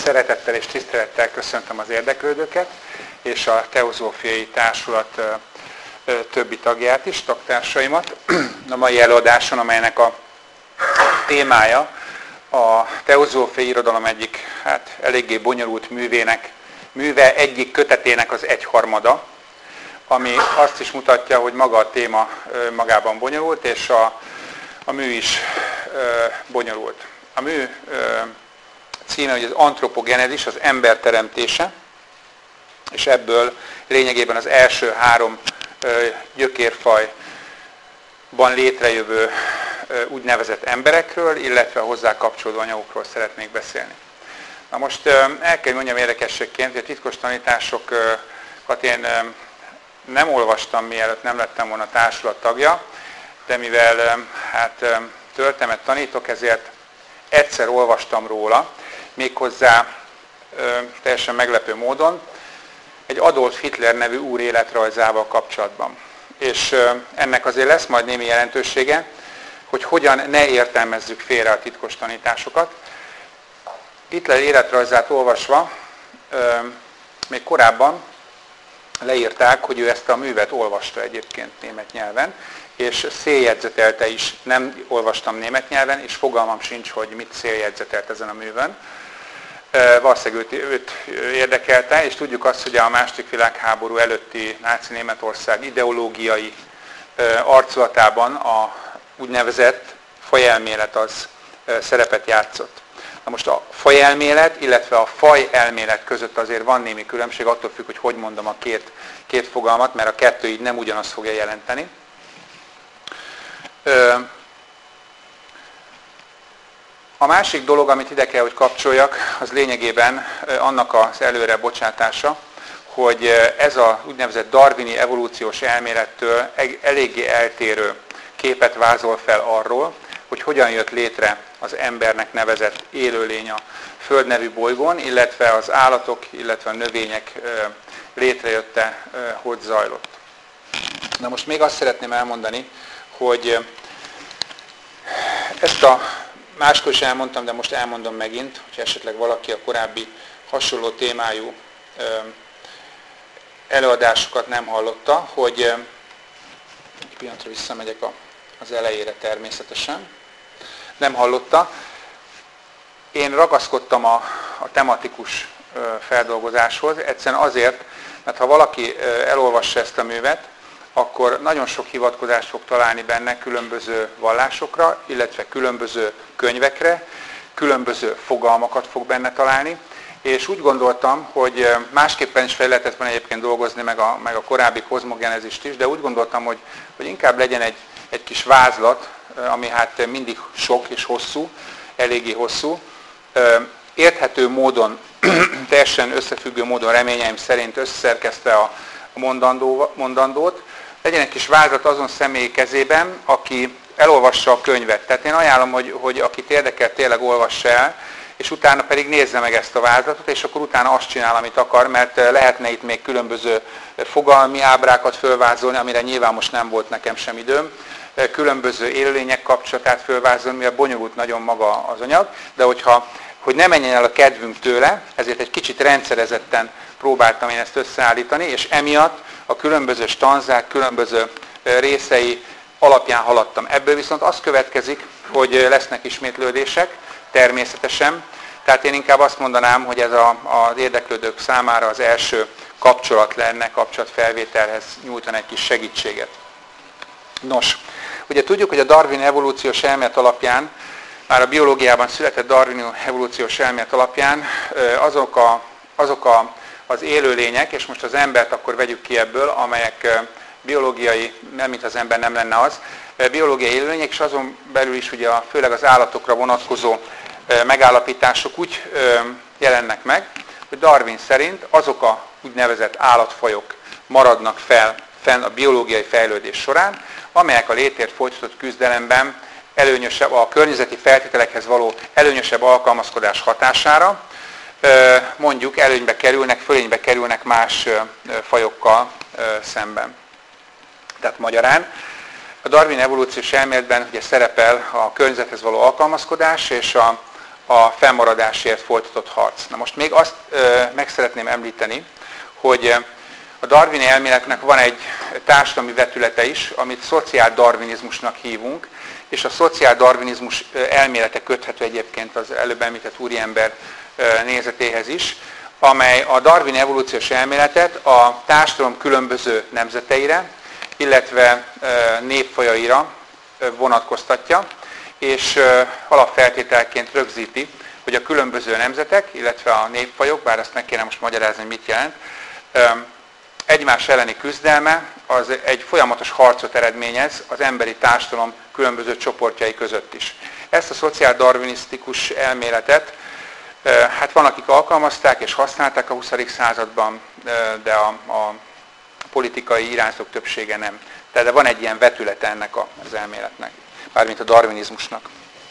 Szeretettel és tisztelettel köszöntöm az érdeklődőket, és a Teozófiai Társulat többi tagját is, tagtársaimat. A mai előadáson, amelynek a témája a teozófiai irodalom egyik eléggé bonyolult műve egyik kötetének az egyharmada, ami azt is mutatja, hogy maga a téma magában bonyolult, és a mű is bonyolult. A mű címe, hogy az antropogenezis, az ember teremtése, és ebből lényegében az első három gyökérfajban létrejövő úgynevezett emberekről, illetve a hozzá kapcsolódó anyagokról szeretnék beszélni. Na most el kell mondjam érdekességként, hogy a titkos tanításokat én nem olvastam, mielőtt nem lettem volna társulat tagja, de mivel történetet tanítok, ezért egyszer olvastam róla, méghozzá teljesen meglepő módon, egy Adolf Hitler nevű úr életrajzával kapcsolatban. És ennek azért lesz majd némi jelentősége, hogy hogyan ne értelmezzük félre a titkos tanításokat. Hitler életrajzát olvasva, még korábban leírták, hogy ő ezt a művet olvasta egyébként német nyelven, és széljegyzetelte is. Nem olvastam német nyelven, és fogalmam sincs, hogy mit széljegyzetelt ezen a művön. Valószínűleg őt érdekelte, és tudjuk azt, hogy a második világháború előtti náci Németország ideológiai arculatában a úgynevezett fajelmélet az szerepet játszott. Na most a fajelmélet, illetve a fajelmélet között azért van némi különbség, attól függ, hogy mondom a két fogalmat, mert a kettő így nem ugyanazt fogja jelenteni. A másik dolog, amit ide kell, hogy kapcsoljak, az lényegében annak az előre bocsátása, hogy ez az úgynevezett darwini evolúciós elmélettől eléggé eltérő képet vázol fel arról, hogy hogyan jött létre az embernek nevezett élőlény a Föld nevű bolygón, illetve az állatok, illetve a növények létrejötte, hogy zajlott. Na most még azt szeretném elmondani, hogy ezt a máskor is elmondtam, de most elmondom megint, hogy esetleg valaki a korábbi hasonló témájú előadásokat nem hallotta, hogy egy pillanatra visszamegyek az elejére természetesen, nem hallotta. Én ragaszkodtam a tematikus feldolgozáshoz, egyszerűen azért, mert ha valaki elolvassa ezt a művet, akkor nagyon sok hivatkozást fog találni benne különböző vallásokra, illetve különböző könyvekre, különböző fogalmakat fog benne találni, és úgy gondoltam, hogy másképpen is fel lehetett volna egyébként dolgozni, meg a korábbi kozmogenezist is, de úgy gondoltam, hogy inkább legyen egy kis vázlat, ami hát mindig sok és hosszú, eléggé hosszú, érthető módon, teljesen összefüggő módon reményeim szerint összeszerkesztve a mondandót, legyen egy kis vázlat azon személy kezében, aki elolvassa a könyvet. Tehát én ajánlom, hogy akit érdekel, tényleg olvassa el, és utána pedig nézze meg ezt a vázlatot, és akkor utána azt csinál, amit akar, mert lehetne itt még különböző fogalmi ábrákat fölvázolni, amire nyilván most nem volt nekem sem időm, különböző élőlények kapcsolatát fölvázolni, mivel bonyolult nagyon maga az anyag, de hogy ne menjen el a kedvünk tőle, ezért egy kicsit rendszerezetten próbáltam én ezt összeállítani, és emiatt a különböző stanzák, különböző részei alapján haladtam. Ebből viszont az következik, hogy lesznek ismétlődések, természetesen. Tehát én inkább azt mondanám, hogy ez az érdeklődők számára az első kapcsolat lenne, kapcsolatfelvételhez nyújtan egy kis segítséget. Nos, ugye tudjuk, hogy a Darwin evolúciós elmélet alapján, már a biológiában született Darwin evolúciós elmélet alapján azok az élőlények, és most az embert akkor vegyük ki ebből, amelyek biológiai, nem mint az ember nem lenne az, biológiai élőlények, és azon belül is ugye főleg az állatokra vonatkozó megállapítások úgy jelennek meg, hogy Darwin szerint azok a úgynevezett állatfajok maradnak fenn a biológiai fejlődés során, amelyek a létért folytatott küzdelemben előnyösebb, a környezeti feltételekhez való előnyösebb alkalmazkodás hatására mondjuk előnybe kerülnek, fölénybe kerülnek más fajokkal szemben. Tehát magyarán a Darwin evolúciós elméletben ugye szerepel a környezethez való alkalmazkodás és a fennmaradásért folytatott harc. Na most még azt meg szeretném említeni, hogy a darwini elméletnek van egy társadalmi vetülete is, amit szociáldarwinizmusnak hívunk, és a szociáldarwinizmus elmélete köthető egyébként az előbb említett úriember nézetéhez is, amely a darwini evolúciós elméletet a társadalom különböző nemzeteire, illetve népfajaira vonatkoztatja, és alapfeltételként rögzíti, hogy a különböző nemzetek, illetve a népfajok, bár azt meg kéne most magyarázni, hogy mit jelent, egymás elleni küzdelme az egy folyamatos harcot eredményez az emberi társadalom különböző csoportjai között is. Ezt a szociáldarwinisztikus elméletet hát van, akik alkalmazták és használták a 20. században, de a politikai irányzatok többsége nem. Tehát van egy ilyen vetülete ennek az elméletnek, mármint a darwinizmusnak.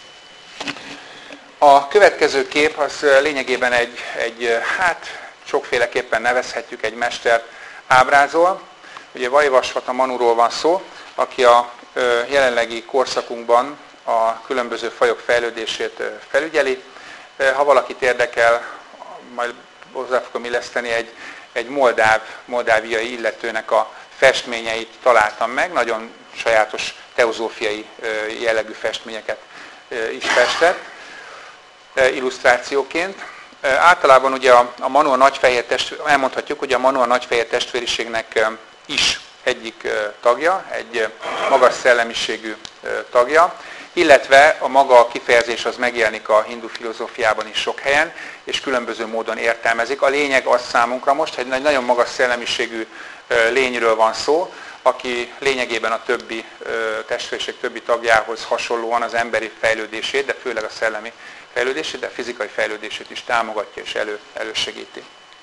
A következő kép az lényegében hát sokféleképpen nevezhetjük, egy mester ábrázol. Ugye Vajvasvata Manuról van szó, aki a jelenlegi korszakunkban a különböző fajok fejlődését felügyeli. Ha valakit érdekel, majd hozzá fogom illeszteni, egy moldáviai illetőnek a festményeit találtam meg, nagyon sajátos teozófiai jellegű festményeket is festett, illusztrációként. Általában ugye a Manu a nagyfehér testvér, elmondhatjuk, hogy a Manu a nagyfehér testvériségnek is egyik tagja, egy magas szellemiségű tagja, illetve a maga kifejezés az megjelenik a hindu filozófiában is sok helyen, és különböző módon értelmezik. A lényeg az számunkra most, hogy egy nagyon magas szellemiségű lényről van szó, aki lényegében a többi testvériség többi tagjához hasonlóan az emberi fejlődését, de főleg a szellemi fejlődését, de a fizikai fejlődését is támogatja és elősegíti.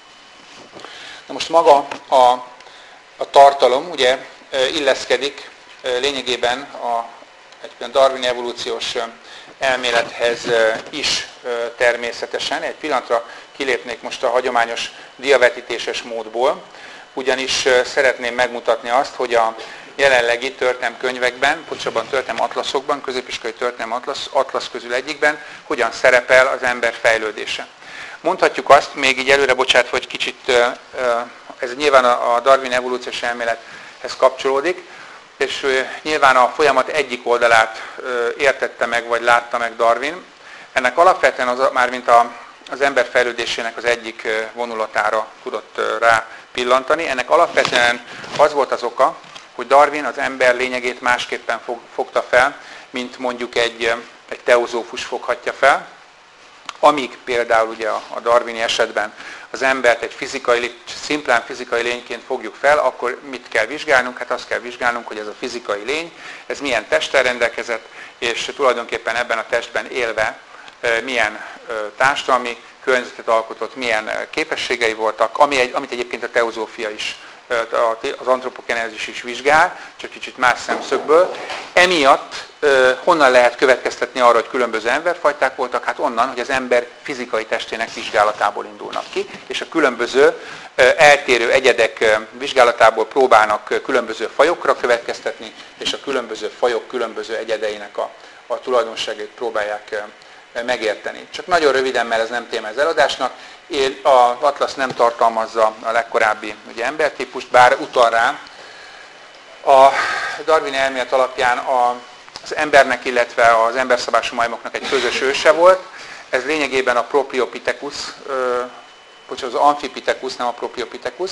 Na most maga a tartalom ugye illeszkedik lényegében egy darwini evolúciós elmélethez is természetesen. Egy pillanatra kilépnék most a hagyományos diavetítéses módból, ugyanis szeretném megmutatni azt, hogy a jelenlegi történelemkönyvekben, pontosabban történelem atlaszokban, középiskolai történelem atlasz közül egyikben, hogyan szerepel az ember fejlődése. Mondhatjuk azt, még így előre bocsátva, hogy kicsit ez nyilván a darwini evolúciós elmélethez kapcsolódik, és nyilván a folyamat egyik oldalát értette meg, vagy látta meg Darwin. Ennek alapvetően mármint az ember fejlődésének az egyik vonulatára tudott rá pillantani. Ennek alapvetően az volt az oka, hogy Darwin az ember lényegét másképpen fogta fel, mint mondjuk egy teozófus foghatja fel. Amíg például ugye a darwini esetben az embert egy szimplán fizikai lényként fogjuk fel, akkor mit kell vizsgálnunk? Hát azt kell vizsgálnunk, hogy ez a fizikai lény, ez milyen testtel rendelkezett, és tulajdonképpen ebben a testben élve milyen társadalmi környezetet alkotott, milyen képességei voltak, amit egyébként a teozófia is, az antropogenezis is vizsgál, csak kicsit más szemszögből. Emiatt honnan lehet következtetni arra, hogy különböző emberfajták voltak? Hát onnan, hogy az ember fizikai testének vizsgálatából indulnak ki, és a különböző eltérő egyedek vizsgálatából próbálnak különböző fajokra következtetni, és a különböző fajok különböző egyedeinek a tulajdonságait próbálják megérteni. Csak nagyon röviden, mert ez nem téma az előadásnak, az atlasz nem tartalmazza a legkorábbi ugye, embertípust, bár utal rá. A darwini elmélet alapján az embernek, illetve az emberszabású majmoknak egy közös őse volt. Ez lényegében a Propriopithecus, az Amphipithecus, nem a Propriopithecus.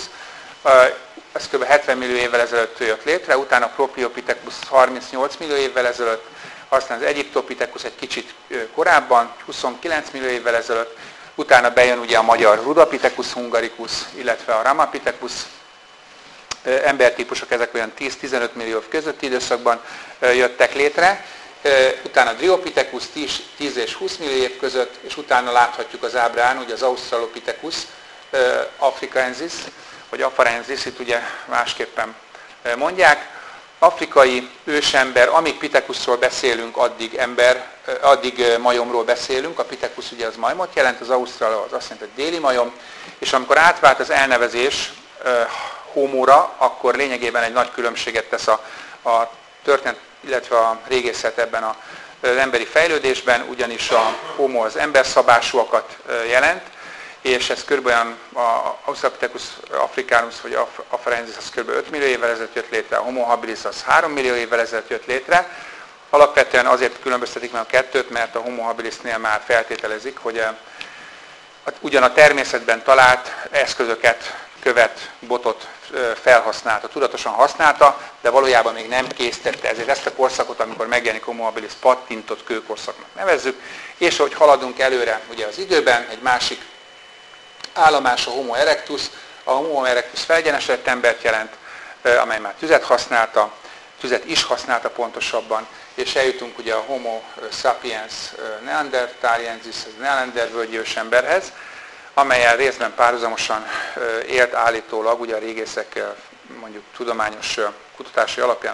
Ez kb. 70 millió évvel ezelőtt jött létre, utána a Propriopithecus 38 millió évvel ezelőtt, aztán az Egyptopithecus egy kicsit korábban, 29 millió évvel ezelőtt, utána bejön ugye a magyar Rudapithecus hungaricus, illetve a Ramapithecus embertípusok, ezek olyan 10-15 millió év közötti időszakban jöttek létre, utána Dryopithecus 10 és 20 millió év között, és utána láthatjuk az ábrán, ugye az Australopithecus africaensis, vagy afarensis, itt ugye másképpen mondják. Afrikai ősember, amíg Pithecusról beszélünk, addig majomról beszélünk. A Pithecus ugye az majmot jelent, az Ausztral az azt jelenti, hogy déli majom, és amikor átvált az elnevezés homóra, akkor lényegében egy nagy különbséget tesz a történet, illetve a régészet ebben a az emberi fejlődésben, ugyanis a homo az emberszabásúakat jelent, és ez kb. A Australopithecus africanus vagy afarensis az kb. 5 millió évvel ezelőtt jött létre, a Homo habilis az 3 millió évvel ezelőtt jött létre. Alapvetően azért különböztetik meg a kettőt, mert a Homo habilisnél már feltételezik, hogy ugyan a természetben talált eszközöket, követ, botot felhasználta, tudatosan használta, de valójában még nem készítette. Ezért ezt a korszakot, amikor megjelenik Homo habilis, pattintott kőkorszaknak nevezzük, és ahogy haladunk előre ugye az időben, egy másik állomás a Homo erectus. A Homo erectus felgyenesedett embert jelent, amely már tüzet is használta pontosabban, és eljutunk ugye a Homo sapiens neanderthaliensis, az neandervölgyi ősemberhez, amellyel részben párhuzamosan élt állítólag, ugye a régészek mondjuk tudományos kutatási alapján a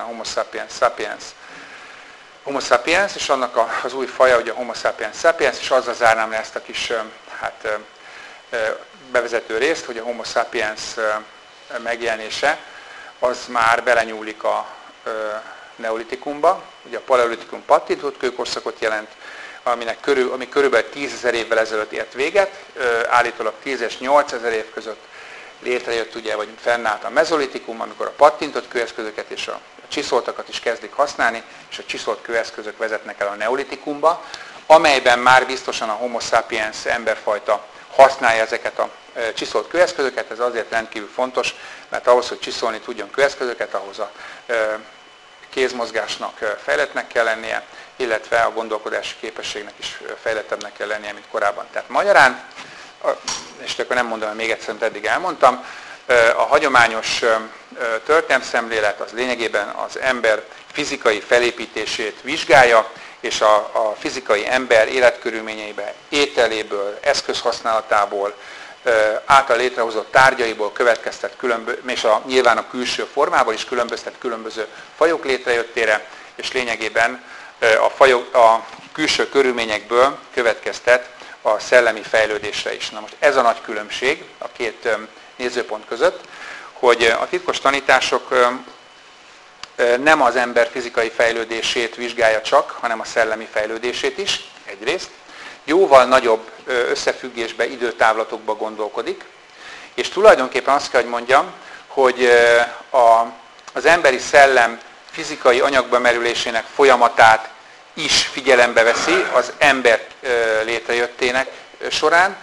Homo sapiens, és annak az új faja, ugye a Homo sapiens sapiens, és azzal zárnám le ezt a kis bevezető részt, hogy a Homo sapiens megjelenése az már belenyúlik a neolitikumba. Ugye a paleolitikum pattintott kőkorszakot jelent, ami körülbelül 10 000 évvel ezelőtt ért véget, állítólag 10 és 8 000 év között létrejött, ugye, vagy fennállt a mezolitikum, amikor a pattintott kőeszközöket és a csiszoltakat is kezdik használni, és a csiszolt kőeszközök vezetnek el a neolitikumba, amelyben már biztosan a Homo sapiens emberfajta használja ezeket a csiszolt kőeszközöket. Ez azért rendkívül fontos, mert ahhoz, hogy csiszolni tudjon kőeszközöket, ahhoz a kézmozgásnak fejlettnek kell lennie, illetve a gondolkodási képességnek is fejlettebbnek kell lennie, mint korábban. Tehát magyarán, és akkor nem mondom, még egyszer, amit eddig elmondtam, a hagyományos történelemszemlélet az lényegében az ember fizikai felépítését vizsgálja, és a fizikai ember életkörülményeiben, ételéből, eszközhasználatából, által létrehozott tárgyaiból következtet és nyilván a külső formából is különböztet különböző fajok létrejöttére, és lényegében a külső körülményekből következtet a szellemi fejlődésre is. Na most ez a nagy különbség a két nézőpont között, hogy a titkos tanítások nem az ember fizikai fejlődését vizsgálja csak, hanem a szellemi fejlődését is, egyrészt. Jóval nagyobb összefüggésbe, időtávlatokba gondolkodik, és tulajdonképpen azt kell, hogy mondjam, hogy az emberi szellem fizikai anyagba merülésének folyamatát is figyelembe veszi az ember létrejöttének során,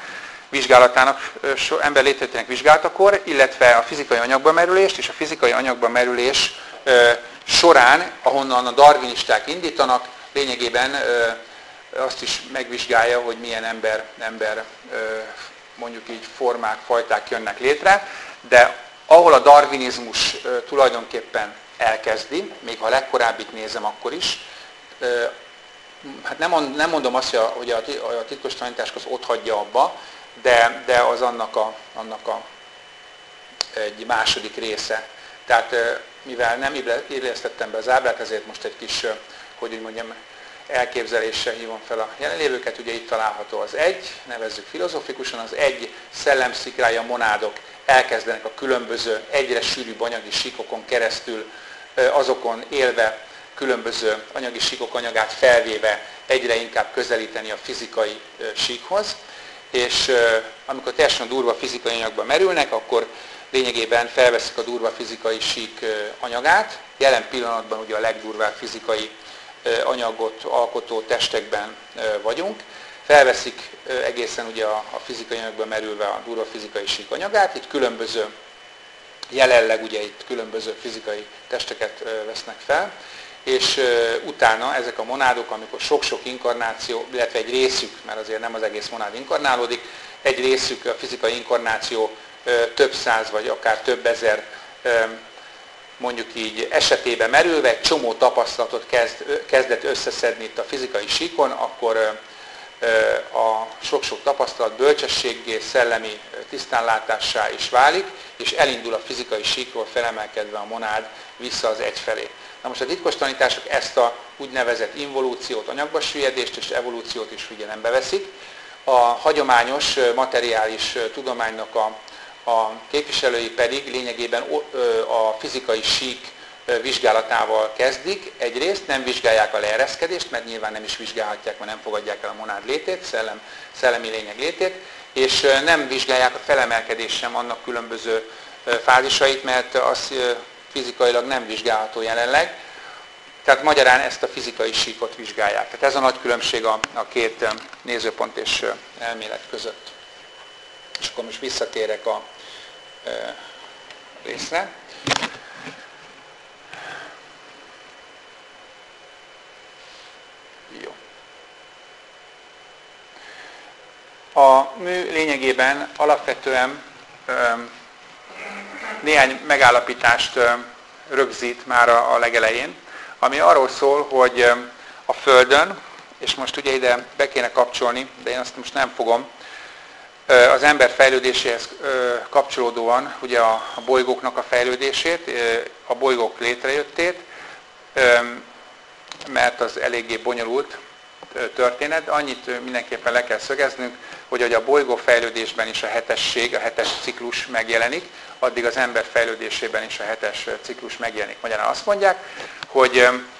ember létrejöttének vizsgálatakor, illetve a fizikai anyagba merülést, és a fizikai anyagba merülés során, ahonnan a darwinisták indítanak, lényegében azt is megvizsgálja, hogy milyen ember mondjuk így formák, fajták jönnek létre, de ahol a darwinizmus tulajdonképpen elkezdi, még ha a legkorábbit nézem akkor is, hát nem mondom azt, hogy a titkos tanítás az ott hagyja abba, de az annak egy második része. Tehát mivel nem illesztettem be az ábrát, ezért most egy kis, hogy úgy mondjam, elképzeléssel hívom fel a jelenlévőket. Ugye itt található az egy, nevezzük filozofikusan, az egy szellemszikrája monádok elkezdenek a különböző egyre sűrűbb anyagi síkokon keresztül, azokon élve, különböző anyagi síkok anyagát felvéve egyre inkább közelíteni a fizikai síkhoz, és amikor teljesen durva fizikai anyagba merülnek, akkor lényegében felveszik a durva fizikai sík anyagát. Jelen pillanatban ugye a legdurvább fizikai anyagot alkotó testekben vagyunk. Felveszik egészen ugye a fizikai anyagba merülve a durva fizikai sík anyagát. Itt jelenleg ugye itt különböző fizikai testeket vesznek fel, és utána ezek a monádok, amikor sok-sok inkarnáció, illetve egy részük, mert azért nem az egész monád inkarnálódik, egy részük a fizikai inkarnáció több száz vagy akár több ezer mondjuk így esetében merülve, egy csomó tapasztalatot kezdett összeszedni itt a fizikai síkon, akkor a sok-sok tapasztalat bölcsességgé, szellemi tisztánlátássá is válik, és elindul a fizikai síkról felemelkedve a monád vissza az egy felé. Na most a titkos tanítások ezt a úgynevezett involúciót, anyagba süllyedést és evolúciót is figyelembe veszik. A hagyományos materiális tudománynak a képviselői pedig lényegében a fizikai sík vizsgálatával kezdik. Egyrészt nem vizsgálják a leereszkedést, mert nyilván nem is vizsgálhatják, mert nem fogadják el a monád létét, szellemi lényeg létét, és nem vizsgálják a felemelkedés sem annak különböző fázisait, mert az fizikailag nem vizsgálható jelenleg. Tehát magyarán ezt a fizikai síkot vizsgálják. Tehát ez a nagy különbség a két nézőpont és elmélet között. És akkor most visszatérek a részre. Jó. A mű lényegében alapvetően néhány megállapítást rögzít már a legelején, ami arról szól, hogy a Földön, és most ugye ide be kéne kapcsolni, de én azt most nem fogom, az ember fejlődéséhez kapcsolódóan ugye a bolygóknak a fejlődését, a bolygók létrejöttét, mert az eléggé bonyolult történet. Annyit mindenképpen le kell szögeznünk, hogy a bolygó fejlődésben is a hetesség, a hetes ciklus megjelenik, addig az ember fejlődésében is a hetes ciklus megjelenik. Magyarán azt mondják, hogy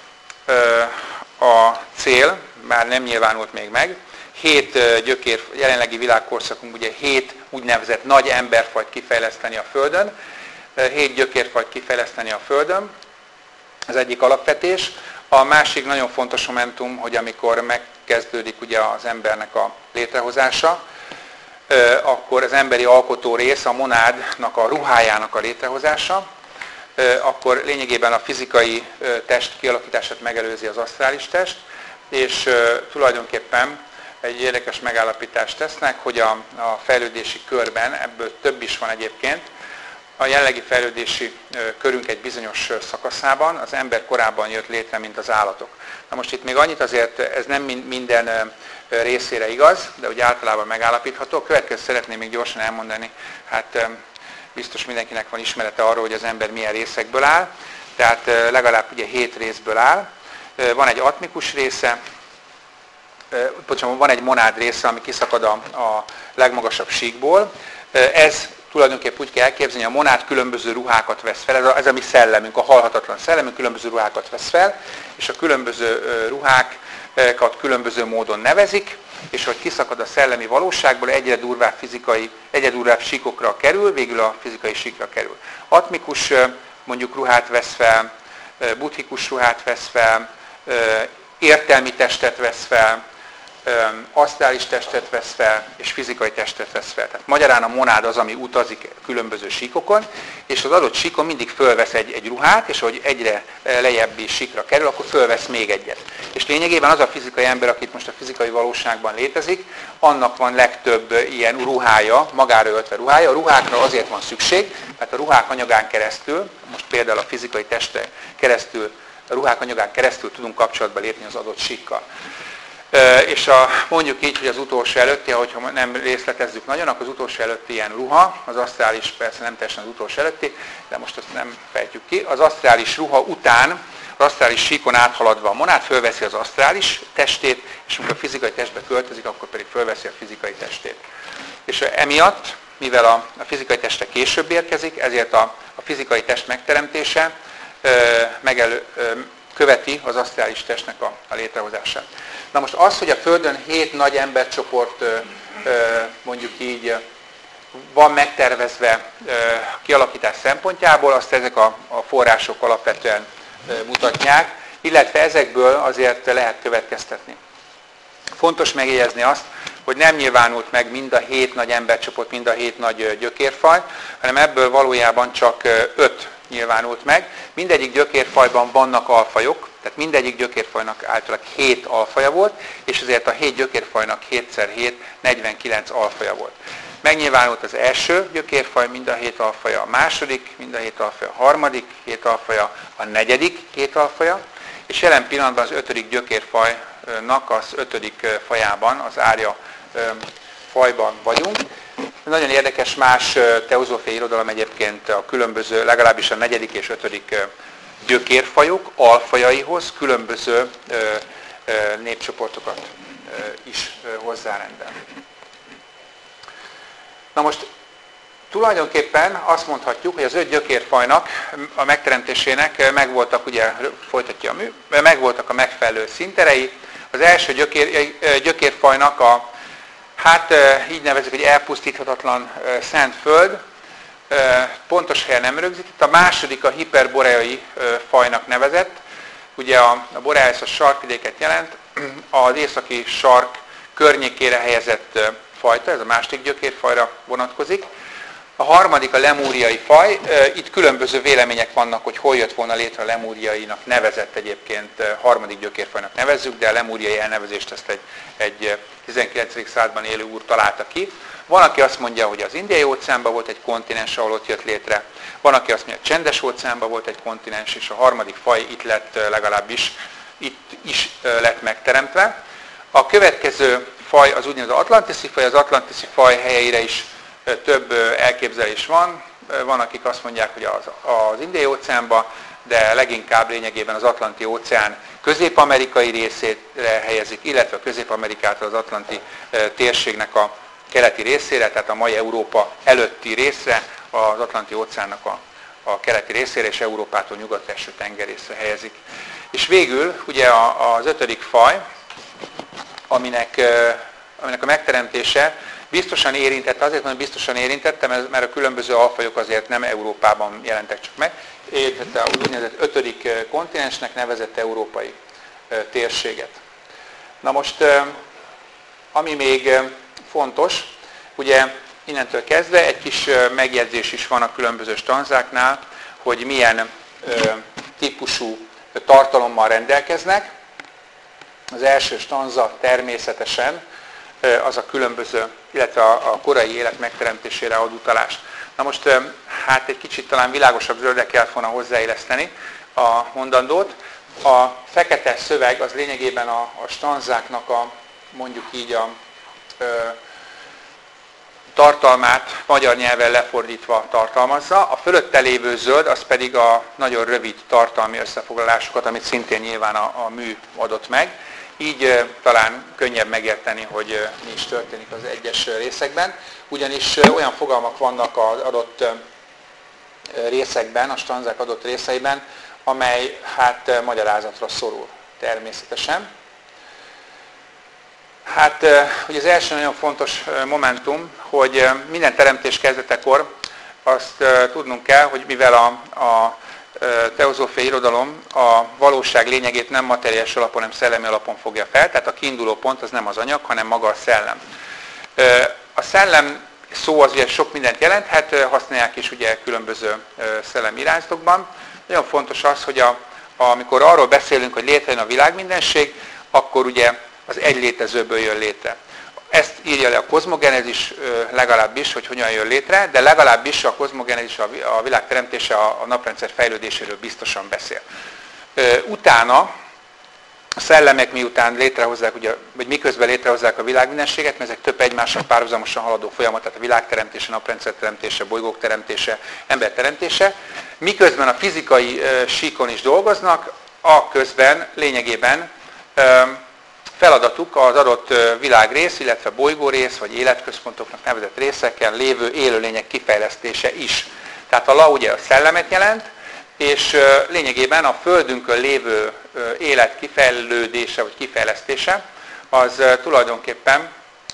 a cél már nem nyilvánult még meg, 7 gyökér, jelenlegi világkorszakunk ugye 7 úgynevezett nagy emberfajt kifejleszteni a Földön, 7 gyökérfajt kifejleszteni a Földön, az egyik alapvetés. A másik nagyon fontos momentum, hogy amikor megkezdődik ugye az embernek a létrehozása, akkor az emberi alkotó rész, a monádnak a ruhájának a létrehozása, akkor lényegében a fizikai test kialakítását megelőzi az asztrális test, és tulajdonképpen egy érdekes megállapítást tesznek, hogy a fejlődési körben, ebből több is van egyébként, a jelenlegi fejlődési körünk egy bizonyos szakaszában az ember korábban jött létre, mint az állatok. Na most itt még annyit azért, ez nem minden részére igaz, de úgy általában megállapítható. Következő szeretném még gyorsan elmondani, hát biztos mindenkinek van ismerete arról, hogy az ember milyen részekből áll, tehát legalább ugye 7 részből áll. Van egy atmikus része, van egy monád része, ami kiszakad a legmagasabb síkból. Ez tulajdonképpen úgy kell elképzelni, a monád különböző ruhákat vesz fel, ez a mi szellemünk, a halhatatlan szellemünk különböző ruhákat vesz fel, és a különböző ruhákat különböző módon nevezik, és hogy kiszakad a szellemi valóságból, egyre durvább síkokra kerül, végül a fizikai síkra kerül. Atmikus mondjuk ruhát vesz fel, buddhikus ruhát vesz fel, értelmi testet vesz fel, asztrális testet vesz fel, és fizikai testet vesz fel. Tehát magyarán a monád az, ami utazik különböző síkokon, és az adott síkon mindig fölvesz egy ruhát, és hogy egyre lejjebbi síkra kerül, akkor fölvesz még egyet. És lényegében az a fizikai ember, akit most a fizikai valóságban létezik, annak van legtöbb ilyen ruhája, magára öltve ruhája. A ruhákra azért van szükség, mert a ruhák anyagán keresztül, most például a fizikai testre keresztül, a ruhák anyagán keresztül tudunk kapcsolatba lépni az adott síkkal. És mondjuk így, hogy az utolsó előtti, ahogyha nem részletezzük nagyon, akkor az utolsó előtti ilyen ruha, az asztrális persze nem teljesen az utolsó előtti, de most azt nem fejtjük ki. Az asztrális ruha után, az asztrális síkon áthaladva a monád fölveszi az asztrális testét, és amikor a fizikai testbe költözik, akkor pedig fölveszi a fizikai testét. És emiatt, mivel a fizikai teste később érkezik, ezért a fizikai test megteremtése követi az asztrális testnek a létrehozását. Na most az, hogy a Földön 7 nagy embercsoport mondjuk így van megtervezve kialakítás szempontjából, azt ezek a források alapvetően mutatják, illetve ezekből azért lehet következtetni. Fontos megjegyezni azt, hogy nem nyilvánult meg mind a 7 nagy embercsoport, mind a 7 nagy gyökérfaj, hanem ebből valójában csak 5 nyilvánult meg. Mindegyik gyökérfajban vannak alfajok, tehát mindegyik gyökérfajnak általában 7 alfaja volt, és ezért a 7 gyökérfajnak 7x7 49 alfaja volt. Megnyilvánult az első gyökérfaj, mind a 7 alfaja, a második, mind a 7 alfaja, a harmadik 7 alfaja, a negyedik 7 alfaja, és jelen pillanatban az 5. gyökérfajnak az 5. fajában, az árja fajban vagyunk. Nagyon érdekes, más teozófiai irodalom egyébként a különböző, legalábbis a 4. és 5. gyökérfajok alfajaihoz különböző népcsoportokat is hozzárendel. Na most Tulajdonképpen azt mondhatjuk, hogy az 5 gyökérfajnak a megteremtésének megvoltak, ugye folytatja a mű, megvoltak a megfelelő színterei. Az első gyökérfajnak a, hát így nevezzük, hogy elpusztíthatatlan szent föld, pontos helyen nem rögzített. A második a hiperboreai fajnak nevezett, ugye a boreális a sarkvidéket jelent, az északi sark környékére helyezett fajta, ez a második gyökérfajra vonatkozik. A harmadik a lemúriai faj, itt különböző vélemények vannak, hogy hol jött volna létre a lemúriainak nevezett egyébként harmadik gyökérfajnak nevezzük, de a lemúriai elnevezést ezt egy 19. században élő úr találta ki. Van, aki azt mondja, hogy az Indiai-óceánban volt egy kontinens, ahol ott jött létre. Van, aki azt mondja, hogy Csendes-óceánban volt egy kontinens, és a harmadik faj itt lett legalábbis, itt is lett megteremtve. A következő faj az úgynevezett atlantiszi faj, az atlantiszi faj helyeire is több elképzelés van. Van, akik azt mondják, hogy az Indiai-óceánban, de leginkább lényegében az Atlanti-óceán közép-amerikai részére helyezik, illetve a Közép-Amerikától az Atlanti térségnek a keleti részére, tehát a mai Európa előtti részre, az Atlanti-óceánnak a keleti részére, és Európától nyugatra eső tengerészre helyezik. És végül ugye az 5. faj, aminek a megteremtése biztosan érintette, azért mondom, biztosan érintette, mert a különböző alfajok azért nem Európában jelentek csak meg, érintette az úgynevezett 5. kontinensnek nevezett európai térséget. Na most, ami még fontos, ugye innentől kezdve egy kis megjegyzés is van a különböző stanzáknál, hogy milyen típusú tartalommal rendelkeznek. Az első stanza természetesen az a különböző, illetve a korai élet megteremtésére ad utalást. Na most hát egy kicsit talán világosabb zöldre kell volna hozzáilleszteni a mondandót. A fekete szöveg az lényegében a stanzáknak mondjuk így a tartalmát magyar nyelven lefordítva tartalmazza. A fölötte lévő zöld az pedig a nagyon rövid tartalmi összefoglalásokat, amit szintén nyilván a mű adott meg. Így talán könnyebb megérteni, hogy mi is történik az egyes részekben. Ugyanis olyan fogalmak vannak az adott részekben, a stanzák adott részeiben, amely hát magyarázatra szorul természetesen. Hát ugye az első nagyon fontos momentum, hogy minden teremtés kezdetekor azt tudnunk kell, hogy mivel a teozófiai irodalom a valóság lényegét nem materiális alapon, hanem szellemi alapon fogja fel, tehát a kiinduló pont az nem az anyag, hanem maga a szellem. A szellem szó az ugye sok mindent jelenthet, használják is ugye különböző szellemi irányzatokban. Nagyon fontos az, hogy amikor arról beszélünk, hogy létrejön a világmindenség, akkor ugye az egy létezőből jön létre. Ezt írja le a kozmogenezis legalábbis, hogy hogyan jön létre, de legalábbis a kozmogenezis, a világ teremtése a naprendszer fejlődéséről biztosan beszél. Utána a szellemek miután létrehozzák, ugye, vagy miközben létrehozzák a világmindenséget, mert ezek több egymással párhuzamosan haladó folyamat, tehát a világ teremtése, naprendszer teremtése, bolygók teremtése, ember teremtése, miközben a fizikai síkon is dolgoznak, a közben lényegében feladatuk az adott világrész, illetve bolygórész, vagy életközpontoknak nevezett részeken lévő élőlények kifejlesztése is. Tehát a la ugye a szellemet jelent, és lényegében a Földünkön lévő élet kifejlődése, vagy kifejlesztése, az tulajdonképpen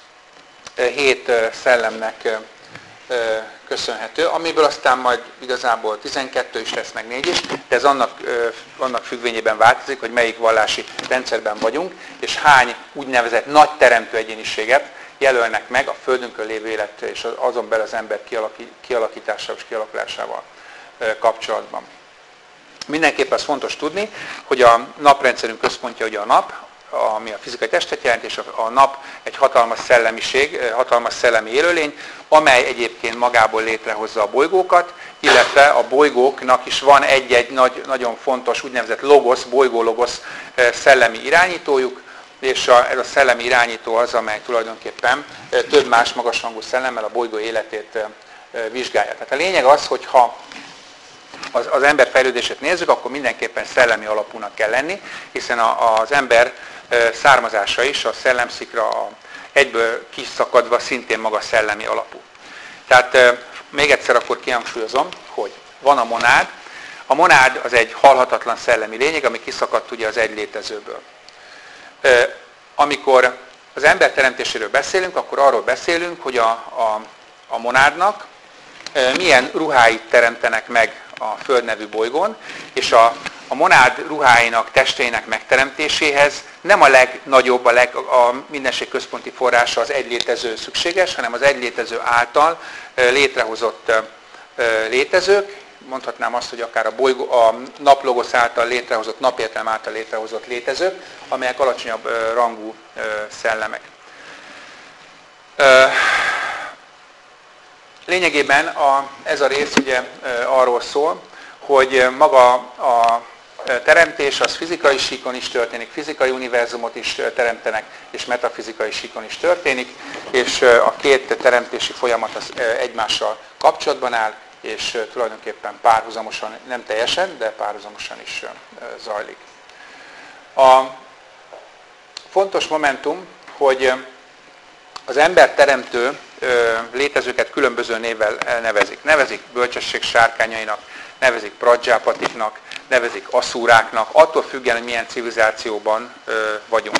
7 szellemnek köszönhető, amiből aztán majd igazából 12 is lesz, meg 4 is, de ez annak függvényében változik, hogy melyik vallási rendszerben vagyunk, és hány úgynevezett nagy teremtő egyéniséget jelölnek meg a Földünkön lévő élet és azon belül az ember kialakításával és kialakulásával kapcsolatban. Mindenképpen az fontos tudni, hogy a naprendszerünk központja ugye a nap, ami a fizikai testet jelent, és a nap egy hatalmas szellemiség, hatalmas szellemi élőlény, amely egyébként magából létrehozza a bolygókat, illetve a bolygóknak is van egy-egy nagyon fontos úgynevezett logosz, bolygólogosz szellemi irányítójuk, és ez a szellemi irányító az, amely tulajdonképpen több más magasrangú szellemmel a bolygó életét vizsgálja. Tehát a lényeg az, hogy ha az ember fejlődését nézzük, akkor mindenképpen szellemi alapúnak kell lenni, hiszen az ember származása is a szellemszikra egyből kiszakadva szintén maga szellemi alapú. Tehát még egyszer akkor kihangsúlyozom, hogy van a monád. A monád az egy halhatatlan szellemi lényeg, ami kiszakadt ugye az egy létezőből. Amikor az ember teremtéséről beszélünk, akkor arról beszélünk, hogy a monádnak milyen ruháit teremtenek meg a Föld nevű bolygón, és a monád ruháinak, testének megteremtéséhez nem a legnagyobb, a mindenség központi forrása az egy létező szükséges, hanem az egy létező által létrehozott létezők, mondhatnám azt, hogy akár a naplogosz által létrehozott, napértelem által létrehozott létezők, amelyek alacsonyabb rangú szellemek. Lényegében ez a rész ugye arról szól, hogy maga a teremtés az fizikai síkon is történik, fizikai univerzumot is teremtenek, és metafizikai síkon is történik, és a két teremtési folyamat az egymással kapcsolatban áll, és tulajdonképpen párhuzamosan, nem teljesen, de párhuzamosan is zajlik. A fontos momentum, hogy az ember teremtő létezőket különböző névvel nevezik. Nevezik bölcsesség sárkányainak, nevezik pradzsápatiknak, nevezik aszúráknak, attól függően, hogy milyen civilizációban vagyunk.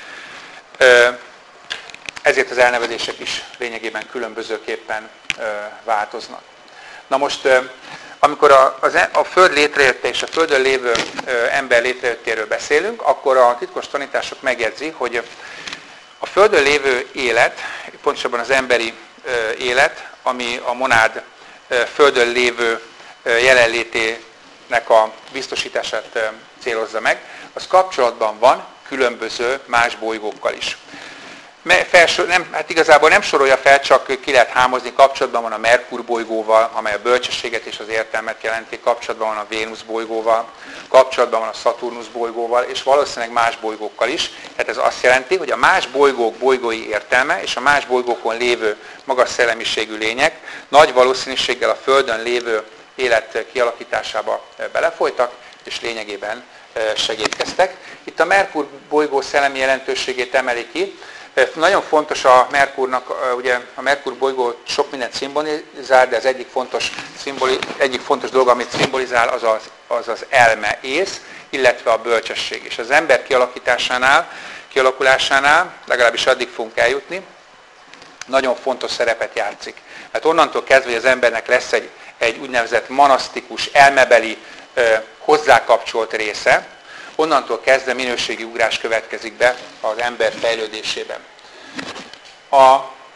Ezért az elnevezések is lényegében különbözőképpen változnak. Na most, amikor a Föld létrejötte és a Földön lévő ember létrejöttéről beszélünk, akkor a titkos tanítások megjegyzi, hogy a Földön lévő élet, pontosabban az emberi élet, ami a monád Földön lévő jelenlétének a biztosítását célozza meg, az kapcsolatban van különböző más bolygókkal is. Hát igazából nem sorolja fel, csak ki lehet hámozni, kapcsolatban van a Merkur bolygóval, amely a bölcsességet és az értelmet jelenti, kapcsolatban van a Vénusz bolygóval, kapcsolatban van a Szaturnusz bolygóval, és valószínűleg más bolygókkal is. Tehát ez azt jelenti, hogy a más bolygók bolygói értelme és a más bolygókon lévő magas szellemiségű lények nagy valószínűséggel a Földön lévő élet kialakításába belefolytak, és lényegében segítkeztek. Itt a Merkur bolygó szellemi jelentőségét emeli ki. Nagyon fontos a Merkurnak, ugye a Merkur bolygó sok mindent szimbolizál, de az egyik fontos dolog, amit szimbolizál, az az elme, ész, illetve a bölcsesség. És az ember kialakulásánál, legalábbis addig fogunk eljutni, nagyon fontos szerepet játszik. Mert onnantól kezdve, hogy az embernek lesz egy úgynevezett monasztikus, elmebeli, hozzákapcsolt része, onnantól kezdve minőségi ugrás következik be az ember fejlődésében. A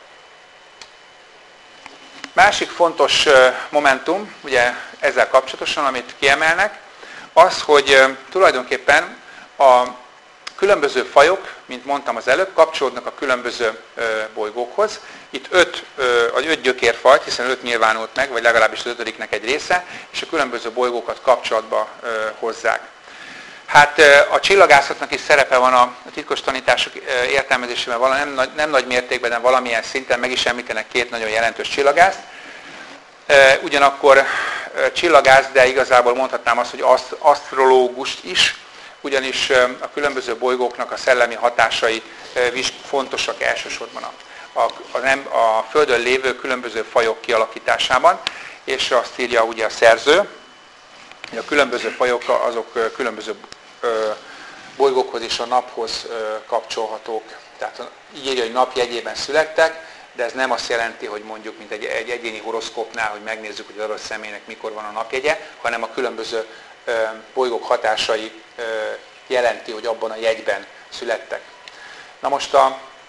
másik fontos momentum, ugye ezzel kapcsolatosan, amit kiemelnek, az, hogy tulajdonképpen a különböző fajok, mint mondtam az előbb, kapcsolódnak a különböző bolygókhoz. Itt 5 gyökérfajt, hiszen 5 nyilvánult meg, vagy legalábbis az 5-nek egy része, és a különböző bolygókat kapcsolatba hozzák. Hát a csillagászatnak is szerepe van a titkos tanítások értelmezésében, nem nagy mértékben, de valamilyen szinten meg is említenek 2 nagyon jelentős csillagászt. Ugyanakkor csillagász, de igazából mondhatnám azt, hogy asztrológust is, ugyanis a különböző bolygóknak a szellemi hatásai fontosak elsősorban a Földön lévő különböző fajok kialakításában, és azt írja ugye a szerző, hogy a különböző fajok azok különböző bolygókhoz és a naphoz kapcsolhatók. Tehát így írja, hogy napjegyében születtek, de ez nem azt jelenti, hogy mondjuk, mint egy egyéni horoszkópnál, hogy megnézzük, hogy az adott személynek mikor van a napjegye, hanem a különböző bolygók hatásai jelenti, hogy abban a jegyben születtek. Na most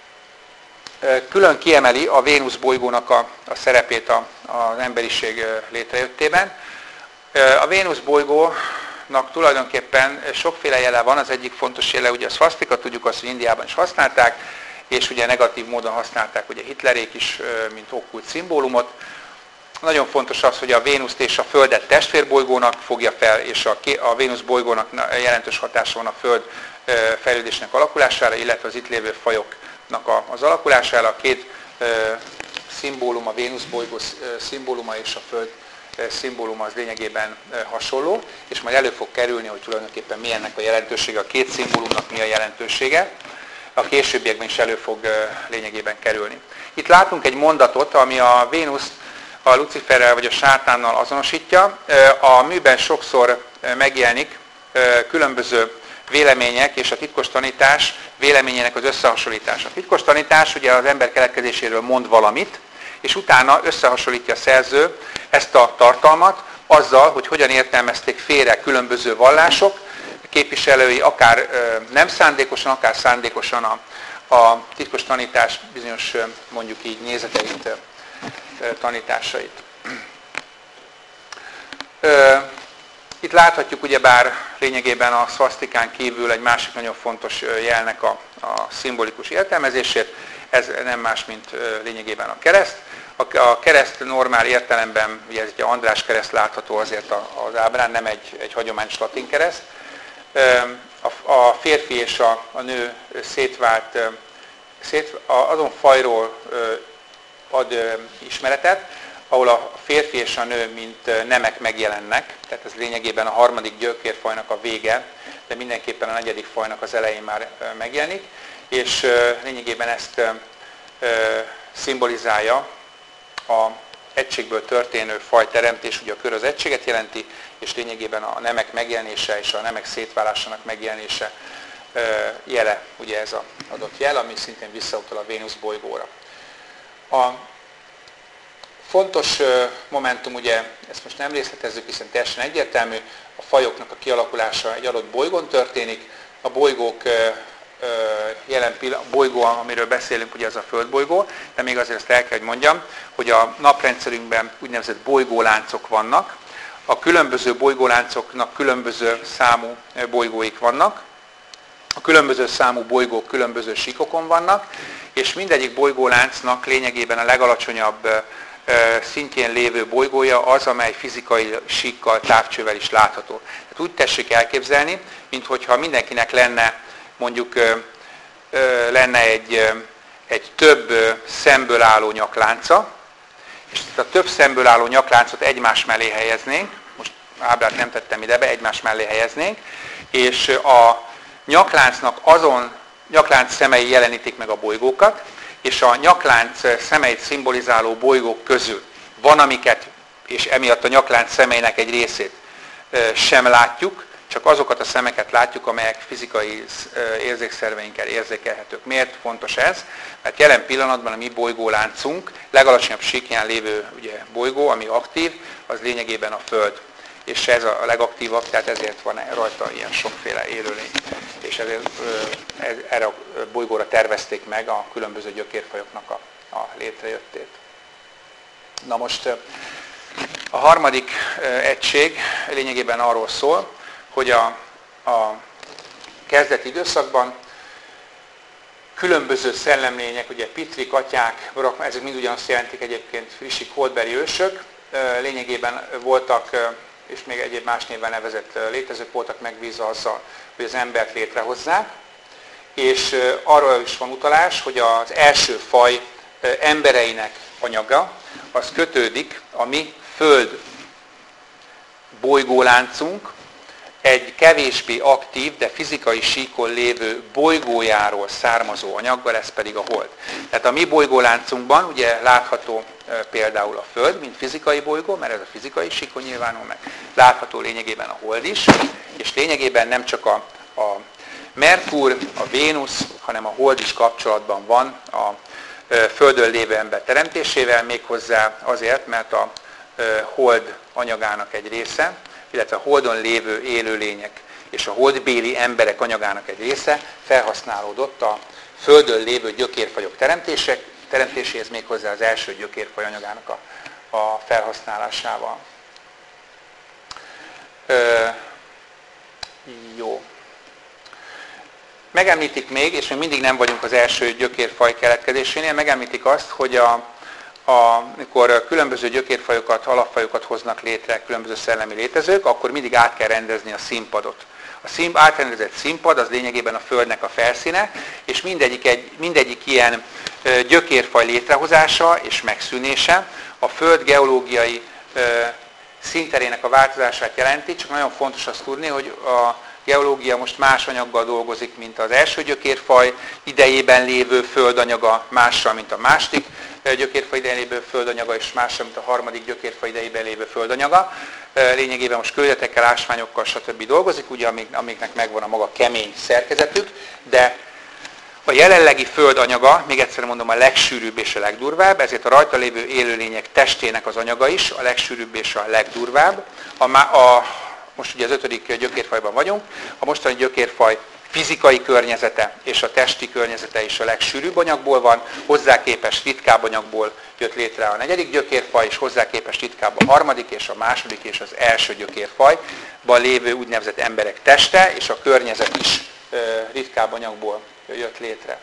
külön kiemeli a Vénusz bolygónak a szerepét az emberiség létrejöttében. A Vénusz bolygónak tulajdonképpen sokféle jele van, az egyik fontos jele, ugye a szvasztika, tudjuk azt, hogy Indiában is használták, és ugye negatív módon használták ugye Hitlerék is, mint okkult szimbólumot. Nagyon fontos az, hogy a Vénuszt és a Földet testvérbolygónak fogja fel, és a Vénusz bolygónak jelentős hatása van a Föld fejlődésnek alakulására, illetve az itt lévő fajoknak az alakulására. A 2 szimbólum, a Vénusz bolygó szimbóluma és a Föld szimbóluma az lényegében hasonló, és majd elő fog kerülni, hogy tulajdonképpen mi ennek a jelentősége, a 2 szimbólumnak mi a jelentősége. A későbbiekben is elő fog lényegében kerülni. Itt látunk egy mondatot, ami a Vénusz a Luciferrel vagy a sátánnal azonosítja. A műben sokszor megjelenik különböző vélemények és a titkos tanítás véleményének az összehasonlítása. A titkos tanítás ugye az ember keletkezéséről mond valamit, és utána összehasonlítja a szerző ezt a tartalmat azzal, hogy hogyan értelmezték félre különböző vallások, képviselői, akár nem szándékosan, akár szándékosan a titkos tanítás bizonyos, mondjuk így, nézeteit, tanításait. Itt láthatjuk ugyebár lényegében a szvasztikán kívül egy másik nagyon fontos jelnek a szimbolikus értelmezését, ez nem más, mint lényegében a kereszt. A kereszt normál értelemben, ugye ez egy András kereszt látható azért az ábrán, nem egy hagyományos latin kereszt. A férfi és a nő szétvált, azon fajról ad ismeretet, ahol a férfi és a nő mint nemek megjelennek, tehát ez lényegében a harmadik gyökérfajnak a vége, de mindenképpen a negyedik fajnak az elején már megjelenik, és lényegében ezt szimbolizálja a egységből történő fajteremtés, ugye a kör az egységet jelenti, és lényegében a nemek megjelenése és a nemek szétválásának megjelenése jele, ugye ez az adott jel, ami szintén visszautal a Vénusz bolygóra. A fontos momentum, ugye ezt most nem részletezzük, hiszen teljesen egyértelmű, a fajoknak a kialakulása egy adott bolygón történik, a bolygók bolygó, amiről beszélünk, ugye az a Földbolygó, de még azért azt el kell, hogy mondjam, hogy a naprendszerünkben úgynevezett bolygóláncok vannak. A különböző bolygóláncoknak különböző számú bolygóik vannak. A különböző számú bolygók különböző síkokon vannak, és mindegyik bolygóláncnak lényegében a legalacsonyabb szintjén lévő bolygója az, amely fizikai síkkal, távcsővel is látható. Tehát úgy tessék elképzelni, minthogyha mindenkinek lenne mondjuk egy több szemből álló nyaklánca, és a több szemből álló nyakláncot egymás mellé helyeznénk, most ábrát nem tettem ide be, egymás mellé helyeznénk, és a nyakláncnak azon nyaklánc szemei jelenítik meg a bolygókat, és a nyaklánc szemeit szimbolizáló bolygók közül van, amiket, és emiatt a nyaklánc szemeinek egy részét sem látjuk, csak azokat a szemeket látjuk, amelyek fizikai érzékszerveinkkel érzékelhetők. Miért fontos ez? Mert jelen pillanatban a mi bolygóláncunk, legalacsonyabb síkján lévő ugye, bolygó, ami aktív, az lényegében a Föld. És ez a legaktívabb, tehát ezért van rajta ilyen sokféle élőlény. És ezért erre a bolygóra tervezték meg a különböző gyökérfajoknak a létrejöttét. Na most a harmadik egység lényegében arról szól, hogy a kezdeti időszakban különböző szellemlények, ugye pitrik, atyák, ezek mind ugyanazt jelentik egyébként frissik, holdbeli ősök, lényegében voltak, és még egyéb más néven nevezett létezők voltak megbízva azzal, hogy az embert létrehozzák, és arról is van utalás, hogy az első faj embereinek anyaga, az kötődik a mi Föld bolygóláncunk, egy kevésbé aktív, de fizikai síkon lévő bolygójáról származó anyaggal, ez pedig a Hold. Tehát a mi bolygóláncunkban ugye látható például a Föld, mint fizikai bolygó, mert ez a fizikai síkon nyilvánul meg. Látható lényegében a Hold is, és lényegében nem csak a Merkur, a Vénusz, hanem a Hold is kapcsolatban van a Földön lévő ember teremtésével, méghozzá azért, mert a Hold anyagának egy része, illetve a Holdon lévő élőlények és a holdbéli emberek anyagának egy része felhasználódott a Földön lévő gyökérfajok teremtéséhez, méghozzá az első gyökérfaj anyagának a felhasználásával. Jó. Megemlítik még, és még mindig nem vagyunk az első gyökérfaj keletkezésénél, megemlítik azt, hogy amikor különböző gyökérfajokat, alapfajokat hoznak létre különböző szellemi létezők, akkor mindig át kell rendezni a színpadot. A átrendezett színpad az lényegében a Földnek a felszíne, és mindegyik ilyen gyökérfaj létrehozása és megszűnése a Föld geológiai színterének a változását jelenti, csak nagyon fontos azt tudni, hogy a geológia most más anyaggal dolgozik, mint az első gyökérfaj idejében lévő földanyaga, mással, mint a második gyökérfaj idején lévő földanyaga, és más sem, mint a harmadik gyökérfaj idejében lévő földanyaga. Lényegében most kőzetekkel, ásványokkal, stb. Dolgozik, ugye, amiknek megvan a maga kemény szerkezetük, de a jelenlegi földanyaga, még egyszer mondom, a legsűrűbb és a legdurvább, ezért a rajta lévő élőlények testének az anyaga is a legsűrűbb és a legdurvább. Most ugye az 5. gyökérfajban vagyunk, a mostani gyökérfaj fizikai környezete és a testi környezete is a legsűrűbb anyagból van, hozzá képest ritkább anyagból jött létre a 4. gyökérfaj, és hozzá képest ritkább a 3. és a 2. és az 1. gyökérfajban lévő úgynevezett emberek teste, és a környezet is ritkább anyagból jött létre.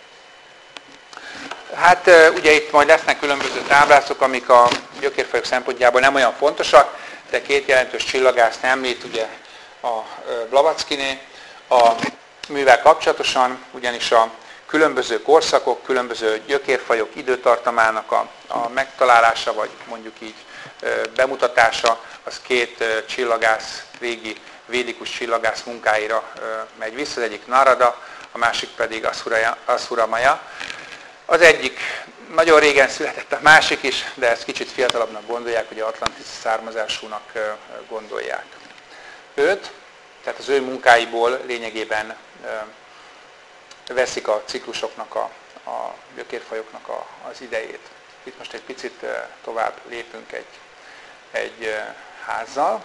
Hát ugye itt majd lesznek különböző táblázok, amik a gyökérfajok szempontjából nem olyan fontosak, de két jelentős csillagászt említ, ugye a Blavatskyné a művel kapcsolatosan, ugyanis a különböző korszakok, különböző gyökérfajok időtartamának a megtalálása, vagy mondjuk így bemutatása, az két csillagász, régi védikus csillagász munkáira megy vissza, az egyik Narada, a másik pedig Asura Maya. Az egyik nagyon régen született, a másik is, de ezt kicsit fiatalabbnak gondolják, ugye Atlantis származásúnak gondolják őt. Tehát az ő munkáiból lényegében veszik a ciklusoknak, a gyökérfajoknak az idejét. Itt most egy picit tovább lépünk egy házzal.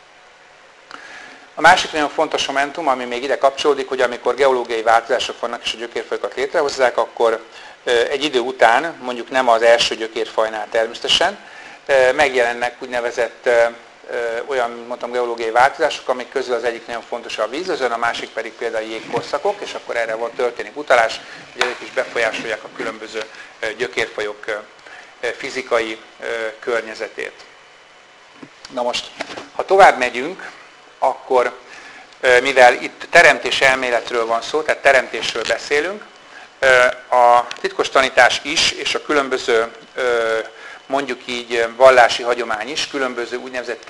A másik nagyon fontos momentum, ami még ide kapcsolódik, hogy amikor geológiai változások vannak és a gyökérfajokat létrehozzák, akkor egy idő után, mondjuk nem az első gyökérfajnál természetesen, megjelennek úgynevezett olyan, mint mondtam, geológiai változások, amik közül az egyik nagyon fontos a vízözön, a másik pedig például jégkorszakok, és akkor erre történik utalás, hogy ezek is befolyásolják a különböző gyökérfajok fizikai környezetét. Na most, ha tovább megyünk, akkor mivel itt teremtés elméletről van szó, tehát teremtésről beszélünk, a titkos tanítás is, és a különböző mondjuk így vallási hagyomány is különböző úgynevezett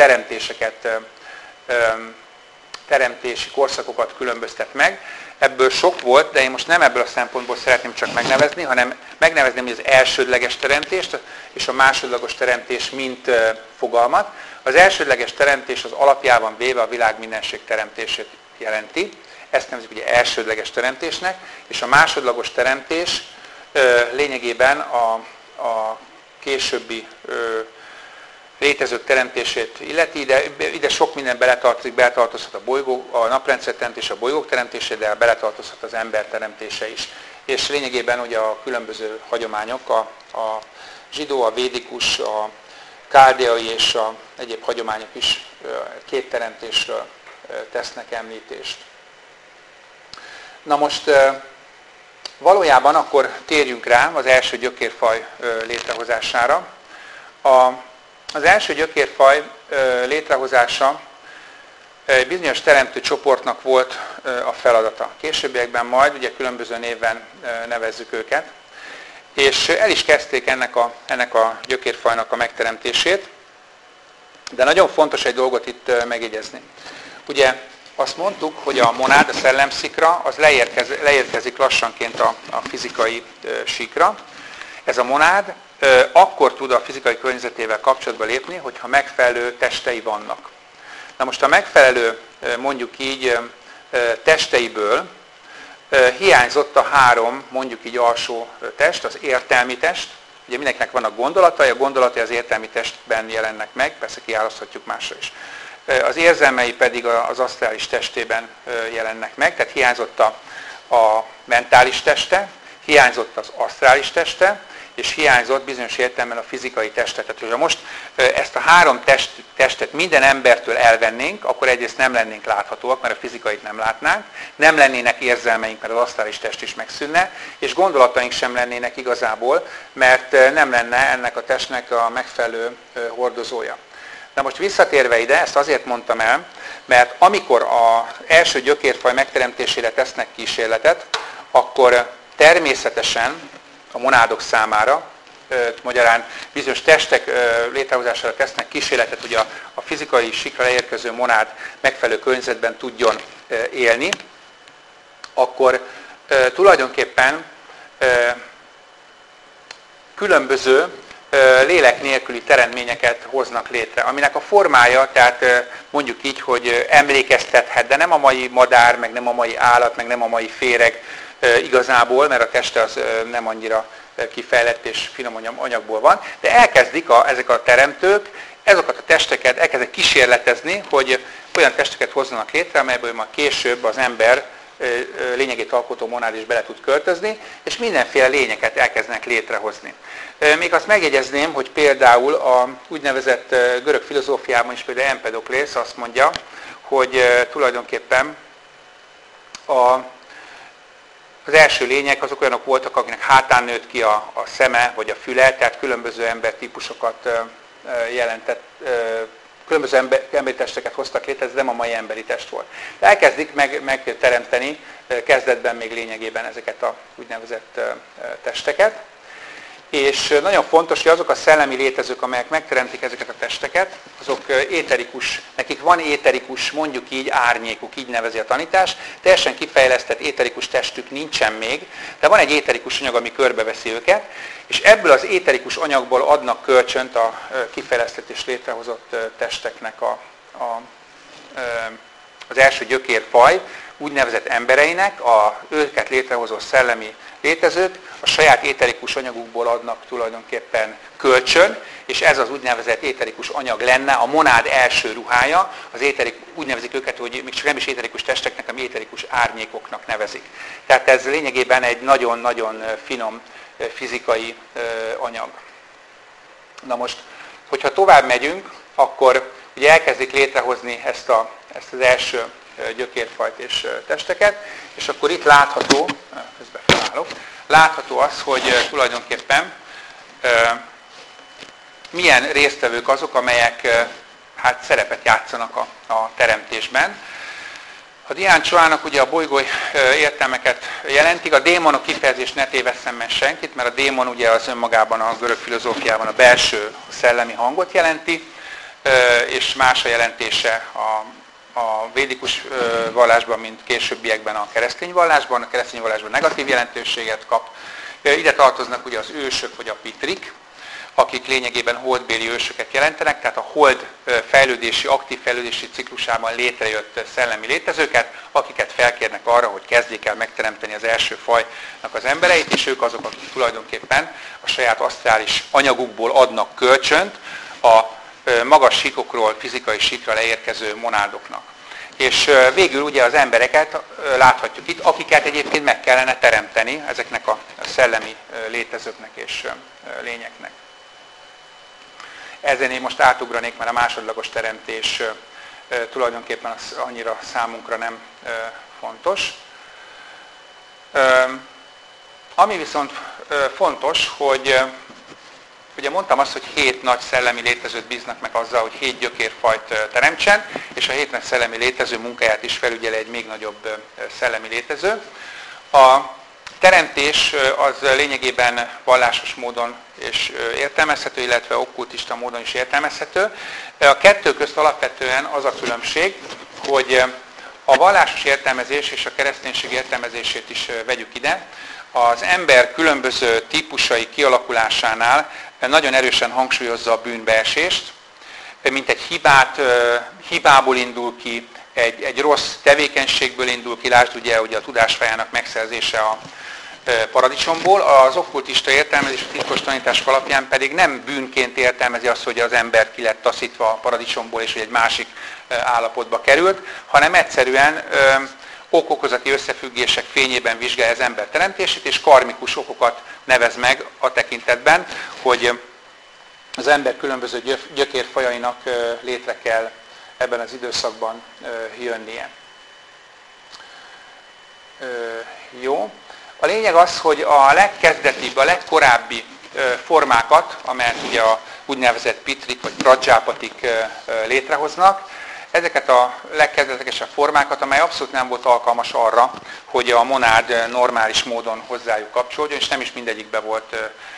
teremtési korszakokat különböztet meg. Ebből sok volt, de én most nem ebből a szempontból szeretném csak megnevezni, hanem megnevezném az elsődleges teremtést és a másodlagos teremtés mint fogalmat. Az elsődleges teremtés az alapjában véve a világ mindenség teremtését jelenti. Ezt nevezzük ugye elsődleges teremtésnek, és a másodlagos teremtés lényegében a későbbi létezők teremtését illeti, de ide sok minden beletartozik, beletartozhat a naprendszer teremtése, a bolygók teremtése, de beletartozhat az ember teremtése is. És lényegében ugye a különböző hagyományok, a zsidó, a védikus, a káldeai és a egyéb hagyományok is két teremtésről tesznek említést. Na most valójában akkor térjünk rá az első gyökérfaj létrehozására. Az első gyökérfaj létrehozása egy bizonyos teremtő csoportnak volt a feladata. Későbbiekben majd, ugye különböző néven nevezzük őket, és el is kezdték ennek a gyökérfajnak a megteremtését, de nagyon fontos egy dolgot itt megjegyezni. Ugye azt mondtuk, hogy a monád, a szellemszikra, az leérkezik lassanként a fizikai síkra. Ez a monád akkor tud a fizikai környezetével kapcsolatba lépni, hogyha megfelelő testei vannak. Na most a megfelelő, mondjuk így, testeiből hiányzott a három, mondjuk így alsó test, az értelmi test. Ugye mindenkinek vannak gondolatai, a gondolatai az értelmi testben jelennek meg, persze kiválaszthatjuk másra is. Az érzelmei pedig az asztrális testében jelennek meg, tehát hiányzott a mentális teste, hiányzott az asztrális teste, és hiányzott bizonyos értelemben a fizikai teste. Tehát, hogyha most ezt a három testet minden embertől elvennénk, akkor egyrészt nem lennénk láthatóak, mert a fizikait nem látnánk, nem lennének érzelmeink, mert az asztrális test is megszűnne, és gondolataink sem lennének igazából, mert nem lenne ennek a testnek a megfelelő hordozója. Na most visszatérve ide, ezt azért mondtam el, mert amikor az első gyökérfaj megteremtésére tesznek kísérletet, akkor természetesen a monádok számára, magyarán bizonyos testek létrehozására tesznek kísérletet, hogy a fizikai síkra leérkező monád megfelelő környezetben tudjon élni, akkor tulajdonképpen különböző lélek nélküli teremtményeket hoznak létre, aminek a formája, tehát mondjuk így, hogy emlékeztethet, de nem a mai madár, meg nem a mai állat, meg nem a mai féreg igazából, mert a teste az nem annyira kifejlett és finom anyagból van, de elkezdik ezek a teremtők, ezeket a testeket elkezdik kísérletezni, hogy olyan testeket hozzanak létre, amelyből majd később az ember lényegét alkotó monád is bele tud költözni, és mindenféle lényeket elkezdenek létrehozni. Még azt megjegyezném, hogy például a úgynevezett görög filozófiában is például Empedoklész azt mondja, hogy tulajdonképpen az első lények azok olyanok voltak, akinek hátán nőtt ki a szeme vagy a füle, tehát különböző embertípusokat jelentett, különböző emberi testeket hoztak létre, ez nem a mai emberi test volt. De elkezdik megteremteni kezdetben még lényegében ezeket a úgynevezett testeket. És nagyon fontos, hogy azok a szellemi létezők, amelyek megteremtik ezeket a testeket, azok éterikus, nekik van éterikus, mondjuk így árnyékuk, így nevezi a tanítás, teljesen kifejlesztett éterikus testük nincsen még, de van egy éterikus anyag, ami körbeveszi őket, és ebből az éterikus anyagból adnak kölcsönt a kifejlesztett és létrehozott testeknek az első gyökérfaj, úgynevezett embereinek, őket létrehozó szellemi létezők a saját éterikus anyagukból adnak tulajdonképpen kölcsön, és ez az úgynevezett éterikus anyag lenne a monád első ruhája, úgy nevezik őket, hogy még csak nem is éterikus testeknek, hanem éterikus árnyékoknak nevezik. Tehát ez lényegében egy nagyon-nagyon finom fizikai anyag. Na most, hogyha tovább megyünk, akkor ugye elkezdik létrehozni ezt az első gyökérfajt és testeket, és akkor itt látható, közben felállok, látható az, hogy tulajdonképpen milyen résztvevők azok, amelyek hát szerepet játszanak a teremtésben. A Dián Csoának ugye a bolygó értelmeket jelentik, a démonok kifejezés ne tévesszen meg senkit, mert a démon ugye az önmagában a görög filozófiában a belső szellemi hangot jelenti, és más a jelentése a védikus vallásban, mint későbbiekben a keresztény vallásban. A keresztény vallásban negatív jelentőséget kap. Ide tartoznak ugye az ősök vagy a pitrik, akik lényegében holdbéli ősöket jelentenek, tehát a hold fejlődési, aktív fejlődési ciklusában létrejött szellemi létezőket, akiket felkérnek arra, hogy kezdjék el megteremteni az első fajnak az embereit, és ők azok, akik tulajdonképpen a saját asztrális anyagukból adnak kölcsönt a magas síkokról fizikai síkra leérkező monádoknak. És végül ugye az embereket láthatjuk itt, akiket egyébként meg kellene teremteni ezeknek a szellemi létezőknek és lényeknek. Ezen én most átugranék, mert a másodlagos teremtés tulajdonképpen az annyira számunkra nem fontos. Ami viszont fontos, hogy ugye mondtam azt, hogy 7 nagy szellemi létezőt bíznak meg azzal, hogy 7 gyökérfajt teremtsen, és a 7 nagy szellemi létező munkáját is felügyel egy még nagyobb szellemi létező. A teremtés az lényegében vallásos módon is értelmezhető, illetve okkultista módon is értelmezhető. A kettő közt alapvetően az a különbség, hogy a vallásos értelmezés és a kereszténység értelmezését is vegyük ide. Az ember különböző típusai kialakulásánál nagyon erősen hangsúlyozza a bűnbeesést, mint egy hibából indul ki, egy rossz tevékenységből indul ki, lásd ugye a tudásfájának megszerzése a paradicsomból, az okkultista értelmezés, a titkos tanítások alapján pedig nem bűnként értelmezi azt, hogy az ember ki lett taszítva a paradicsomból, és hogy egy másik állapotba került, hanem egyszerűen ok-okozati összefüggések fényében vizsgálja az ember teremtését, és karmikus okokat nevez meg a tekintetben, hogy az ember különböző gyökérfajainak létre kell ebben az időszakban jönnie. Jó. A lényeg az, hogy a legkezdetibb, a legkorábbi formákat, amelyet ugye a úgynevezett pitrik vagy pradzsápatik létrehoznak, ezeket a legkezdetlegesebb formákat, amely abszolút nem volt alkalmas arra, hogy a monád normális módon hozzájuk kapcsolódjon, és nem is mindegyikben volt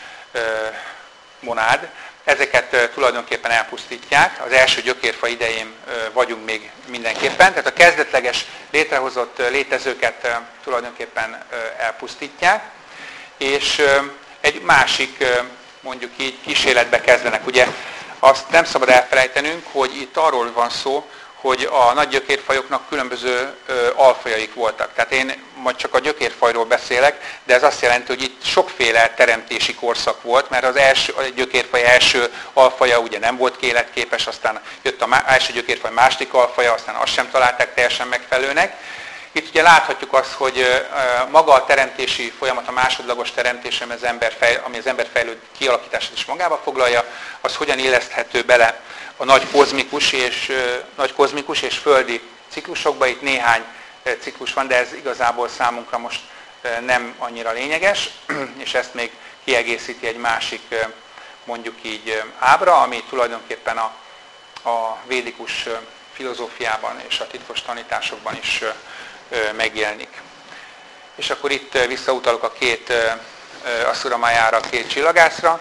monád. Ezeket tulajdonképpen elpusztítják. Az első gyökérfa idején vagyunk még mindenképpen. Tehát a kezdetleges létrehozott létezőket tulajdonképpen elpusztítják. És egy másik mondjuk így kísérletbe kezdenek. Ugye azt nem szabad elfelejtenünk, hogy itt arról van szó, hogy a nagy gyökérfajoknak különböző alfajaik voltak. Tehát én majd csak a gyökérfajról beszélek, de ez azt jelenti, hogy itt sokféle teremtési korszak volt, mert a gyökérfaj első alfaja ugye nem volt életképes, aztán jött az első gyökérfaj második alfaja, aztán azt sem találták teljesen megfelelőnek. Itt ugye láthatjuk azt, hogy maga a teremtési folyamat, a másodlagos teremtés, ami az ember fejlődő kialakítását is magába foglalja, az hogyan illeszthető bele a nagy kozmikus és földi ciklusokba. Itt néhány ciklus van, de ez igazából számunkra most nem annyira lényeges, és ezt még kiegészíti egy másik, mondjuk így ábra, ami tulajdonképpen a védikus filozófiában és a titkos tanításokban is megjelenik. És akkor itt visszautalok a két Aszura Májára, a két csillagászra.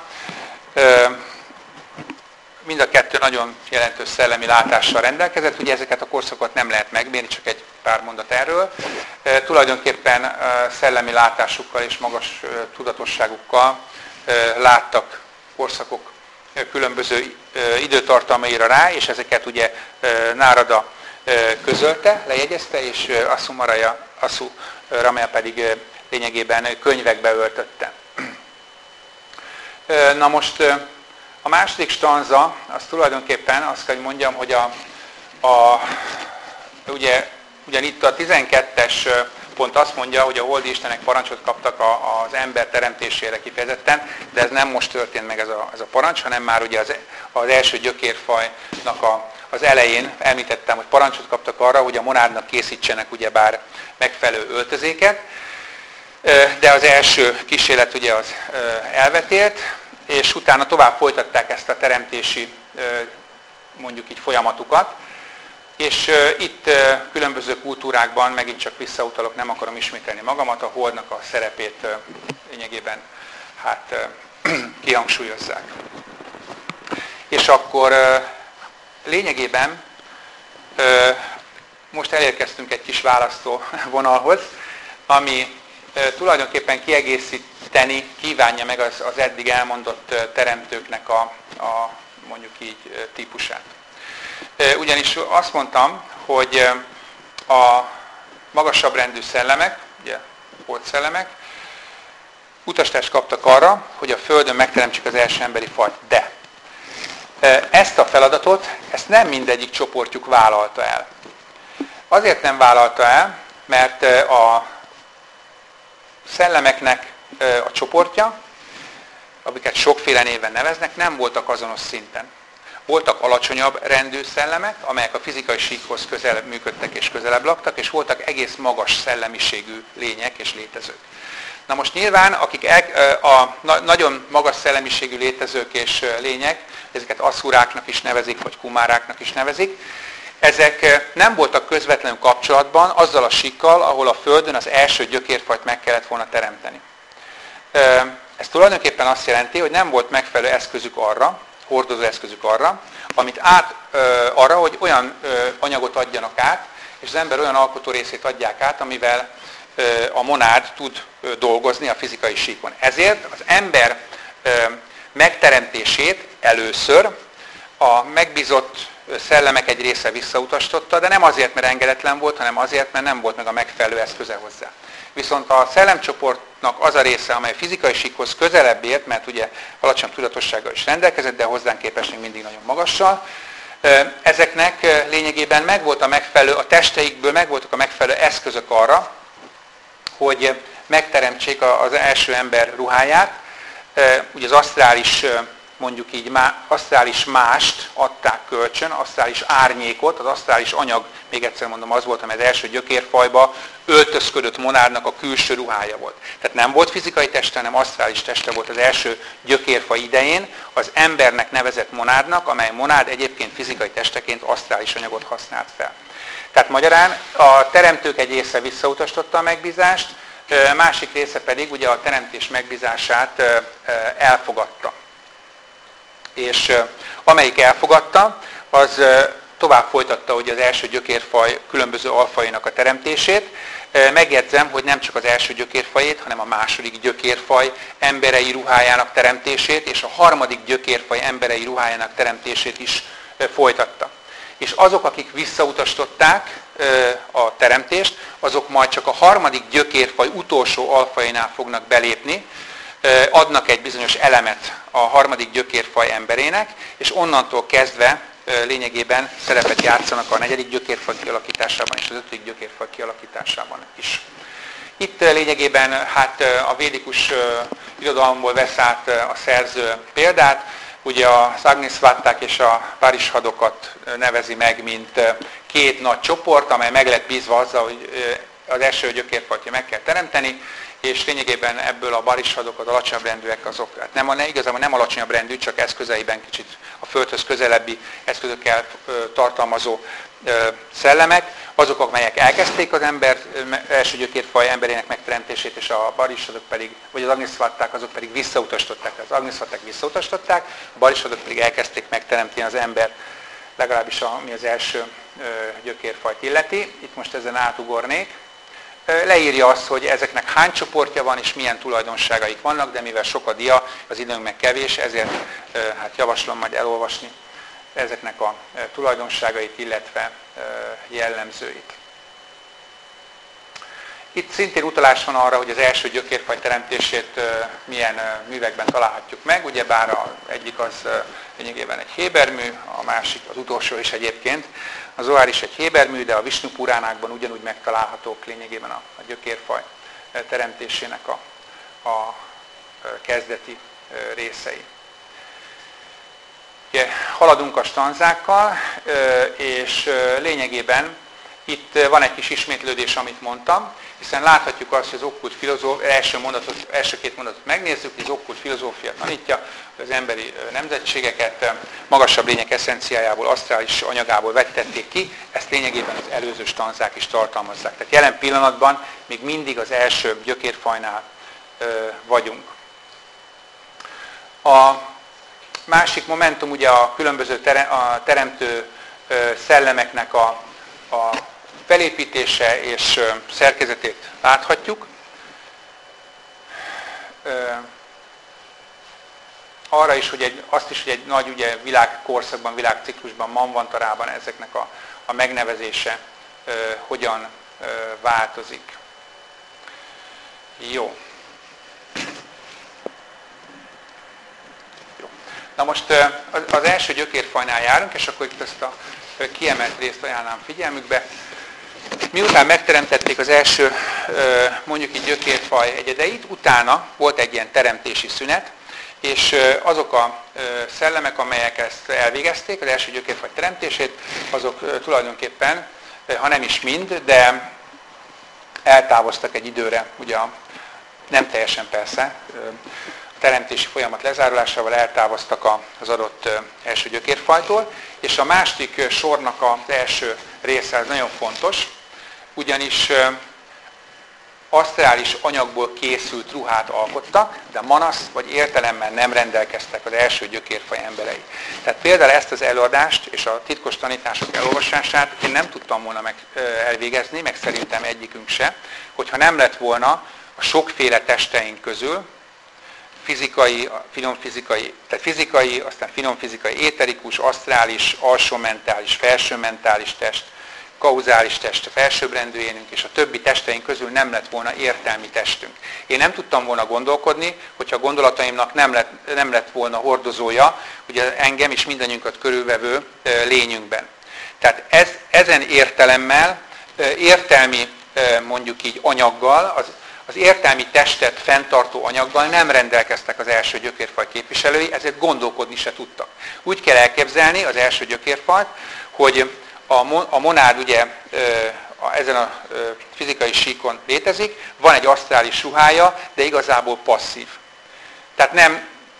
Mind a kettő nagyon jelentős szellemi látással rendelkezett, ugye ezeket a korszakokat nem lehet megmérni, csak egy pár mondat erről. Tulajdonképpen szellemi látásukkal és magas tudatosságukkal láttak korszakok különböző időtartalmaira rá, és ezeket ugye Nárada közölte, lejegyezte, és Aszura pedig lényegében könyvekbe öltötte. Na most a második stanza, az tulajdonképpen azt kell, hogy mondjam, hogy ugyan itt a 12-es pont azt mondja, hogy a holdi istenek parancsot kaptak az ember teremtésére kifejezetten, de ez nem most történt meg ez a parancs, hanem már ugye az első gyökérfajnak az elején említettem, hogy parancsot kaptak arra, hogy a monádnak készítsenek ugyebár megfelelő öltözéket, de az első kísérlet ugye az elvetélt, és utána tovább folytatták ezt a teremtési, mondjuk így folyamatukat, és itt különböző kultúrákban, megint csak visszautalok, nem akarom ismételni magamat, a holdnak a szerepét lényegében kihangsúlyozzák. És akkor lényegében most elérkeztünk egy kis választóvonalhoz, ami tulajdonképpen kiegészíteni kívánja meg az eddig elmondott teremtőknek a mondjuk így típusát. Ugyanis azt mondtam, hogy a magasabb rendű szellemek, ugye holdszellemek, utasítást kaptak arra, hogy a Földön megteremtsük az első emberi fajt. De ezt a feladatot, ezt nem mindegyik csoportjuk vállalta el. Azért nem vállalta el, mert a szellemeknek a csoportja, amiket sokféle néven neveznek, nem voltak azonos szinten. Voltak alacsonyabb rendű szellemek, amelyek a fizikai síkhoz közelebb működtek és közelebb laktak, és voltak egész magas szellemiségű lények és létezők. Na most nyilván, akik nagyon magas szellemiségű létezők és lények, ezeket aszúráknak is nevezik, vagy kumáráknak is nevezik, ezek nem voltak közvetlenül kapcsolatban azzal a síkkal, ahol a Földön az első gyökérfajt meg kellett volna teremteni. Ez tulajdonképpen azt jelenti, hogy nem volt megfelelő eszközük arra, hordozó eszközük arra, arra, hogy olyan anyagot adjanak át, és az ember olyan alkotórészét adják át, amivel a monád tud dolgozni a fizikai síkon. Ezért az ember megteremtését először a megbízott szellemek egy része visszautasította, de nem azért, mert engedetlen volt, hanem azért, mert nem volt meg a megfelelő eszköze hozzá. Viszont a szellemcsoportnak az a része, amely fizikai síkhoz közelebb ért, mert ugye alacsony tudatossággal is rendelkezett, de hozzánk képest még mindig nagyon magassal, ezeknek lényegében megvolt a megfelelő, a testeikből megvoltak a megfelelő eszközök arra, hogy megteremtsék az első ember ruháját. Ugye az asztrális, mondjuk így asztrális mást adták kölcsön, asztrális árnyékot, az asztrális anyag, még egyszer mondom, az volt, amely az első gyökérfajba öltözködött monádnak a külső ruhája volt. Tehát nem volt fizikai teste, hanem asztrális teste volt az első gyökérfaj idején, az embernek nevezett monádnak, amely monád egyébként fizikai testeként asztrális anyagot használt fel. Tehát magyarán a teremtők egy része visszautasította a megbízást, másik része pedig ugye a teremtés megbízását elfogadta. És amelyik elfogadta, az tovább folytatta ugye az első gyökérfaj különböző alfajnak a teremtését. Megjegyzem, hogy nem csak az első gyökérfajét, hanem a második gyökérfaj emberei ruhájának teremtését, és a harmadik gyökérfaj emberei ruhájának teremtését is folytatta. És azok, akik visszautasították a teremtést, azok majd csak a harmadik gyökérfaj utolsó alfainál fognak belépni, adnak egy bizonyos elemet a harmadik gyökérfaj emberének, és onnantól kezdve lényegében szerepet játszanak a negyedik gyökérfaj kialakításában és az ötödik gyökérfaj kialakításában is. Itt lényegében hát a védikus irodalomból vesz át a szerző példát, ugye az Agnisvatták és a Parishadokat nevezi meg, mint két nagy csoport, amely meg lett bízva azzal, hogy az első gyökérfajt meg kell teremteni, és lényegében ebből a Parishadok, az alacsonyabb rendűek, azok hát igazából nem alacsonyabb rendű, csak eszközeiben kicsit a földhöz közelebbi eszközökkel tartalmazó szellemek, azok, amelyek elkezdték az első gyökérfaj emberének megteremtését, és a Parishadok pedig, vagy az Agnisvatták, azok pedig visszautasították. Az Agnisvatták visszautasították, a Parishadok pedig elkezdték megteremteni az ember, legalábbis ami az első gyökérfajt illeti. Itt most ezen átugornék. Leírja azt, hogy ezeknek hány csoportja van, és milyen tulajdonságaik vannak, de mivel sok a dia, az időnk meg kevés, ezért hát javaslom majd elolvasni ezeknek a tulajdonságait, illetve jellemzőit. Itt szintén utalás van arra, hogy az első gyökérfaj teremtését milyen művekben találhatjuk meg, ugyebár egyik az lényegében egy hébermű, a másik, az utolsó is egyébként. A Zohár is egy hébermű, de a Visnu Puránákban ugyanúgy megtalálhatók lényegében a gyökérfaj teremtésének a kezdeti részei. Ugye, haladunk a stanzákkal, és lényegében itt van egy kis ismétlődés, amit mondtam, hiszen láthatjuk azt, hogy az okkult filozófia, első két mondatot megnézzük, hogy az okkult filozófia tanítja, hogy az emberi nemzetségeket magasabb lények eszenciájából, asztrális anyagából vettették ki, ezt lényegében az előző stanzák is tartalmazzák. Tehát jelen pillanatban még mindig az első gyökérfajnál vagyunk. A másik momentum ugye a különböző teremtő szellemeknek a felépítése és szerkezetét láthatjuk. Arra is, hogy azt is, hogy egy nagy ugye, világkorszakban, világciklusban, manvantarában ezeknek a megnevezése hogyan változik. Jó. Na most az első gyökérfajnál járunk, és akkor itt ezt a kiemelt részt ajánlám figyelmükbe. Miután megteremtették az első mondjuk így gyökérfaj egyedeit, utána volt egy ilyen teremtési szünet, és azok a szellemek, amelyek ezt elvégezték, az első gyökérfaj teremtését, azok tulajdonképpen, ha nem is mind, de eltávoztak egy időre, ugye nem teljesen persze, a teremtési folyamat lezárulásával eltávoztak az adott első gyökérfajtól, és a második sornak az első része az nagyon fontos, ugyanis asztrális anyagból készült ruhát alkottak, de manasz vagy értelemmel nem rendelkeztek az első gyökérfaj emberei. Tehát például ezt az előadást és a titkos tanítások elolvasását én nem tudtam volna elvégezni, meg szerintem egyikünk se, hogyha nem lett volna a sokféle testeink közül fizikai, finomfizikai, tehát fizikai, aztán finomfizikai, éterikus, asztrális, alsómentális, felsőmentális test, kauzális test, a felsőbbrendű énünk, és a többi testeink közül nem lett volna értelmi testünk. Én nem tudtam volna gondolkodni, hogyha a gondolataimnak nem lett volna hordozója, ugye engem és mindannyiunkat körülvevő lényünkben. Tehát ezen értelemmel, értelmi mondjuk így anyaggal, az értelmi testet fenntartó anyaggal nem rendelkeztek az első gyökérfaj képviselői, ezért gondolkodni se tudtak. Úgy kell elképzelni az első gyökérfajt, hogy a monád ugye ezen a fizikai síkon létezik, van egy asztrális ruhája, de igazából passzív. Tehát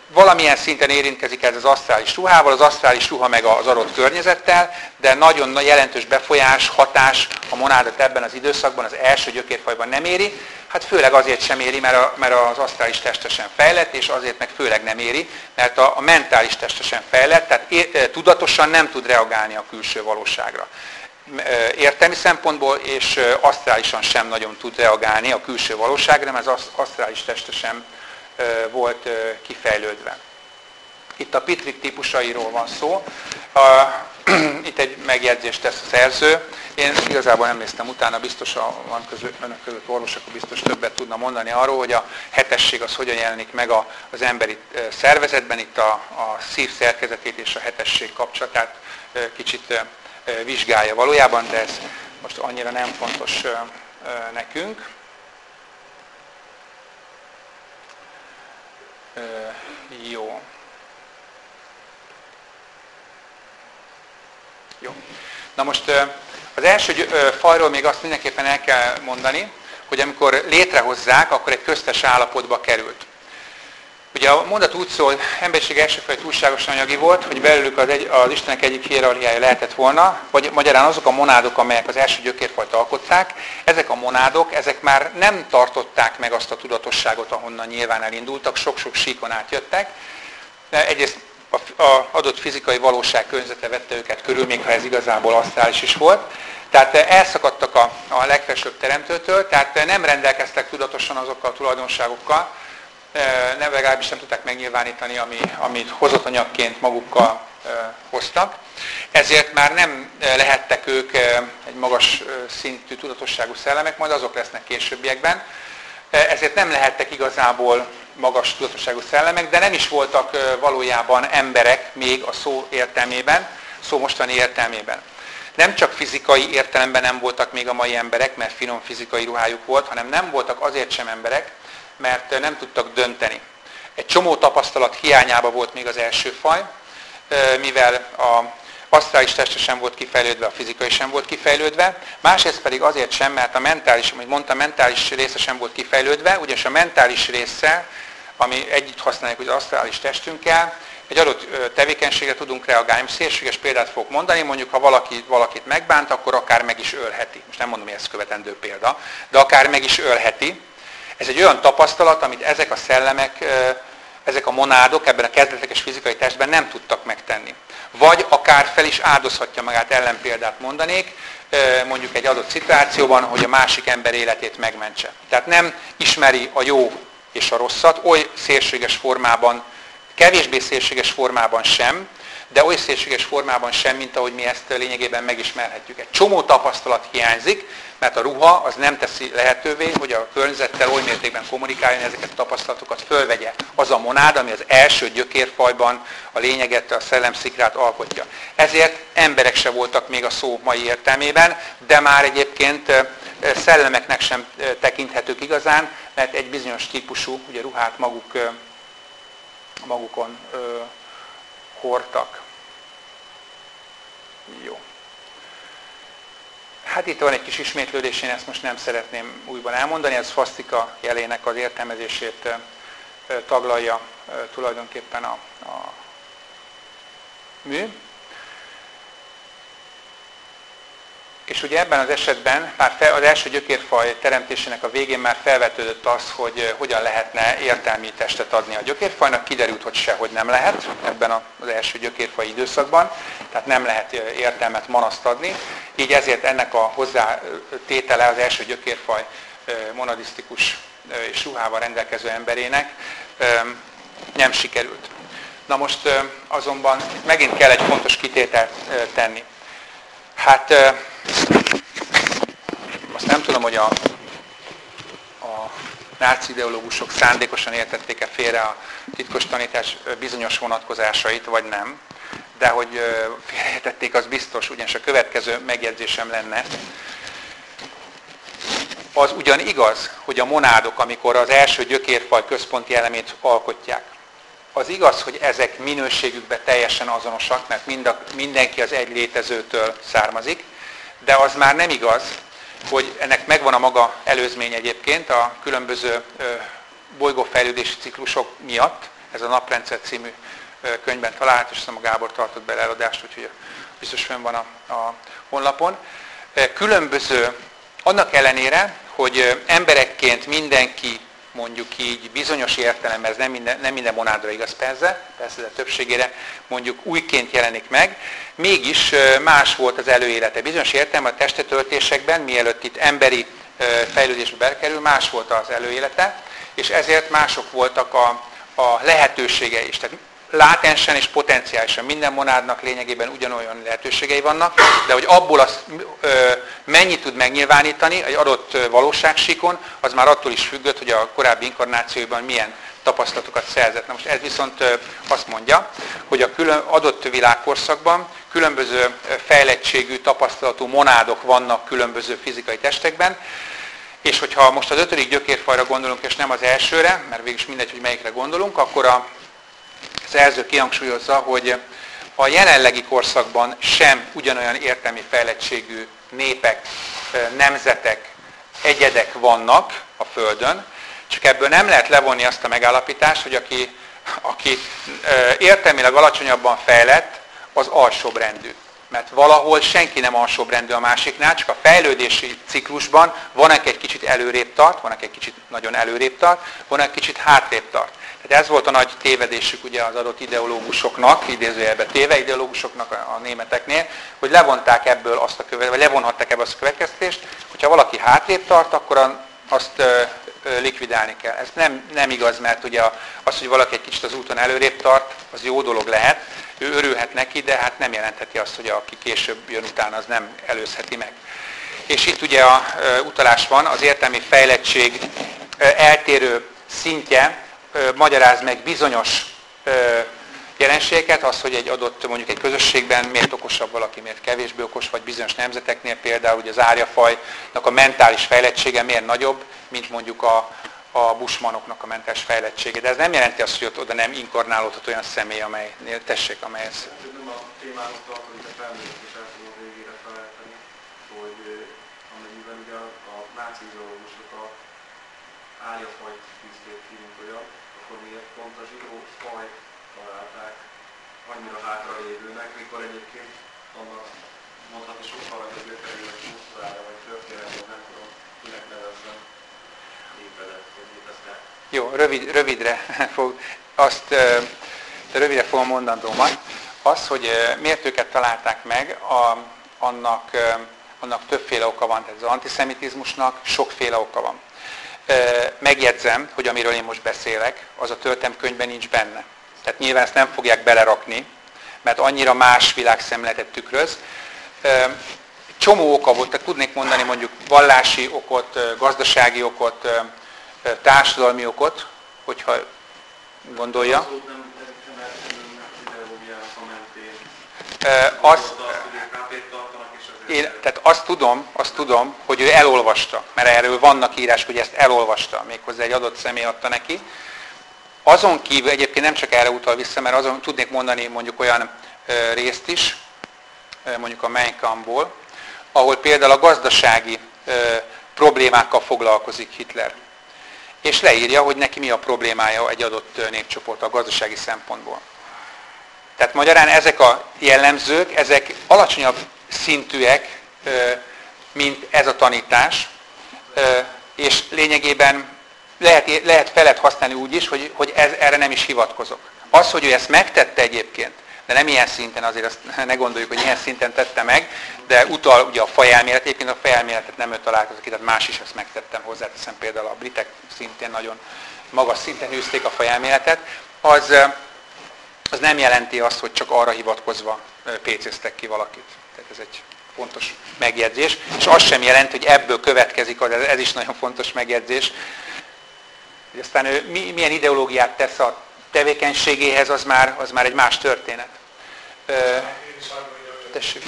valamilyen szinten érintkezik ez az asztrális ruhával, az asztrális ruha meg az adott környezettel, de nagyon jelentős befolyás, hatás a monádot ebben az időszakban, az első gyökérfajban nem éri. Hát főleg azért sem éri, mert az asztrális testesen fejlett, és azért meg főleg nem éri, mert a mentális testesen fejlett, tehát tudatosan nem tud reagálni a külső valóságra. Értelmi szempontból és asztrálisan sem nagyon tud reagálni a külső valóságra, mert az asztrális teste sem volt kifejlődve. Itt a Pittrik típusairól van szó. Itt egy megjegyzést tesz a szerző. Én igazából nem néztem utána, biztos van önök között orvos, akkor biztos többet tudna mondani arról, hogy a hetesség az hogyan jelenik meg az emberi szervezetben, itt a szív szerkezetét és a hetesség kapcsolatát kicsit vizsgálja valójában, de ez most annyira nem fontos nekünk. Jó. Na most az első fajról még azt mindenképpen el kell mondani, hogy amikor létrehozzák, akkor egy köztes állapotba került. Ugye a mondat úgy szól, emberiség első faj túlságosan anyagi volt, hogy belőlük az Istenek egyik hierarchiája lehetett volna, vagy magyarán azok a monádok, amelyek az első gyökérfajt alkották, ezek a monádok, ezek már nem tartották meg azt a tudatosságot, ahonnan nyilván elindultak, sok-sok síkon átjöttek. Egyrészt az adott fizikai valóság környezete vette őket körül, még ha ez igazából asztrális is volt. Tehát elszakadtak a legfelsőbb teremtőtől, tehát nem rendelkeztek tudatosan azokkal a tulajdonságokkal, legalábbis nem tudták megnyilvánítani, amit hozott anyagként magukkal hoztak. Ezért már nem lehettek ők egy magas szintű tudatosságú szellemek, majd azok lesznek későbbiekben. Ezért nem lehettek igazából magas tudatosságú szellemek, de nem is voltak valójában emberek még a szó értelmében, szó mostani értelmében. Nem csak fizikai értelemben nem voltak még a mai emberek, mert finom fizikai ruhájuk volt, hanem nem voltak azért sem emberek, mert nem tudtak dönteni. Egy csomó tapasztalat hiányába volt még az első faj, mivel az asztrális teste sem volt kifejlődve, a fizikai sem volt kifejlődve, másrészt pedig azért sem, mert a mentális, amit mondtam, mentális része sem volt kifejlődve, ugyanis a mentális része, ami együtt használjuk az asztrális testünkkel, egy adott tevékenységre tudunk reagálni. Szélséges példát fogok mondani, mondjuk ha valakit megbánt, akkor akár meg is ölheti. Most nem mondom, hogy ez követendő példa, de akár meg is ölheti. Ez egy olyan tapasztalat, amit ezek a szellemek, ezek a monádok ebben a kezdetleges fizikai testben nem tudtak megtenni. Vagy akár fel is áldozhatja magát, ellenpéldát mondanék, mondjuk egy adott szituációban, hogy a másik ember életét megmentse. Tehát nem ismeri a jó és a rosszat, oly szélséges formában, kevésbé szélséges formában sem, de oly szélséges formában sem, mint ahogy mi ezt lényegében megismerhetjük. Egy csomó tapasztalat hiányzik, mert a ruha az nem teszi lehetővé, hogy a környezettel oly mértékben kommunikáljon, ezeket a tapasztalatokat fölvegye. Az a monád, ami az első gyökérfajban a lényeget, a szellemszikrát alkotja. Ezért emberek se voltak még a szó mai értelmében, de már egyébként szellemeknek sem tekinthetők igazán, mert egy bizonyos típusú ugye, ruhát magukon hordtak. Jó. Hát itt van egy kis ismétlődés, én ezt most nem szeretném újban elmondani, ez szvasztika jelének az értelmezését taglalja tulajdonképpen a mű. És ugye ebben az esetben már az első gyökérfaj teremtésének a végén már felvetődött az, hogy hogyan lehetne értelmi testet adni a gyökérfajnak. Kiderült, hogy sehogy nem lehet ebben az első gyökérfaj időszakban, tehát nem lehet értelmet, manaszt adni. Így ezért ennek a hozzátétele az első gyökérfaj monadisztikus és ruhával rendelkező emberének nem sikerült. Na most azonban megint kell egy fontos kitételt tenni. Hát azt nem tudom, hogy a náci ideológusok szándékosan értették-e félre a titkos tanítás bizonyos vonatkozásait, vagy nem. De hogy félreértették, az biztos, ugyanis a következő megjegyzésem lenne. Az ugyan igaz, hogy a monádok, amikor az első gyökérfaj központi elemét alkotják, az igaz, hogy ezek minőségükben teljesen azonosak, mert mindenki az egy létezőtől származik, de az már nem igaz, hogy ennek megvan a maga előzmény egyébként a különböző bolygófejlődési ciklusok miatt, Ez a Naprendszer című könyvben található, és aztán a Gábor tartott bele eladást, úgyhogy biztos fönn van a honlapon. Különböző, annak ellenére, hogy emberekként mindenki, mondjuk így bizonyos értelemben, ez nem minden monádra igaz persze, de többségére mondjuk újként jelenik meg, mégis más volt az előélete. Bizonyos értelemben a testetöltésekben, mielőtt itt emberi fejlődésbe bekerül, más volt az előélete, és ezért mások voltak a lehetőségei is. Tehát látensen és potenciálisan minden monádnak lényegében ugyanolyan lehetőségei vannak, de hogy abból azt mennyit tud megnyilvánítani egy adott valóságsíkon, az már attól is függött, hogy a korábbi inkarnációiban milyen tapasztalatokat szerzett. Na most ez viszont azt mondja, hogy a adott világkorszakban különböző fejlettségű, tapasztalatú monádok vannak különböző fizikai testekben, és hogyha most az 5. gyökérfajra gondolunk, és nem az elsőre, mert végülis mindegy, hogy melyikre gondolunk, akkor a szerző kihangsúlyozza, hogy a jelenlegi korszakban sem ugyanolyan értelmi fejlettségű népek, nemzetek, egyedek vannak a Földön, csak ebből nem lehet levonni azt a megállapítást, hogy aki értelmileg alacsonyabban fejlett, az alsóbbrendű. Mert valahol senki nem alsóbbrendű a másiknál, csak a fejlődési ciklusban van, aki egy kicsit előrébb tart, van, aki egy kicsit nagyon előrébb tart, van, aki kicsit hátrébb tart. Tehát ez volt a nagy tévedésük ugye az adott ideológusoknak, idézőjelben téve ideológusoknak a németeknél, hogy levonták ebből azt vagy levonhatták ebből azt a következtetést, hogyha valaki hátrébb tart, akkor azt likvidálni kell. Ez nem igaz, mert ugye az, hogy valaki egy kicsit az úton előrébb tart, az jó dolog lehet, ő örülhet neki, de hát nem jelentheti azt, hogy aki később jön utána, az nem előzheti meg. És itt ugye utalás van, az értelmi fejlettség eltérő szintje magyaráz meg bizonyos jelenségeket, az, hogy egy adott, mondjuk egy közösségben miért okosabb valaki, miért kevésbé okos, vagy bizonyos nemzeteknél például ugye az árjafajnak a mentális fejlettsége miért nagyobb, mint mondjuk a bushmanoknak a mentális fejlettsége. De ez nem jelenti azt, hogy ott oda nem inkarnálódhat olyan személy, amelynél tessék, amelyhez. Nem a témának tartozik, de felmerült is el tudom végére felejteni, hogy amennyiben ugye a náci ideológusok a árjafajt tűzték ki, mint olyan, akkor miért pont a zsidó fajt találták annyira hátralévőnek, mikor egyébként annak mondhatni sokkal nagyobb értelműnek kultúrára, vagy történelmi, nem tudom, kinek nevezzem, népedett, hogy léteznek. Jó, rövidre fogom mondandómat. Az, hogy miért őket találták meg, annak többféle oka van. Tehát az antiszemitizmusnak sokféle oka van. Megjegyzem, hogy amiről én most beszélek, az a történelemkönyvben nincs benne. Tehát nyilván ezt nem fogják belerakni, mert annyira más világszemléletet tükröz. Csomó oka volt, tehát tudnék mondani mondjuk vallási okot, gazdasági okot, társadalmi okot, hogyha gondolja. Tehát azt tudom, hogy ő elolvasta, mert erről vannak írások, hogy ezt elolvasta, méghozzá egy adott személy adta neki. Azon kívül egyébként nem csak erre utal vissza, mert azon tudnék mondani mondjuk olyan részt is, mondjuk a Mein Kampfból, ahol például a gazdasági problémákkal foglalkozik Hitler. És leírja, hogy neki mi a problémája egy adott népcsoport a gazdasági szempontból. Tehát magyarán ezek a jellemzők, ezek alacsonyabb szintűek, mint ez a tanítás, és lényegében lehet használni úgy is, hogy erre nem is hivatkozok. Az, hogy ő ezt megtette egyébként, de nem ilyen szinten, azért azt ne gondoljuk, hogy ilyen szinten tette meg, de utal ugye a fajelmélet, egyébként a fajelméletet nem ő találkozott ki, tehát más is ezt megtettem, hozzáteszem például a britek szintén nagyon magas szinten űzték a fajelméletet, az nem jelenti azt, hogy csak arra hivatkozva pécéztek ki valakit. Tehát ez egy fontos megjegyzés, és az sem jelenti, hogy ebből következik, ez is nagyon fontos megjegyzés, hogy aztán ő milyen ideológiát tesz a tevékenységéhez, az már egy más történet. Tessék.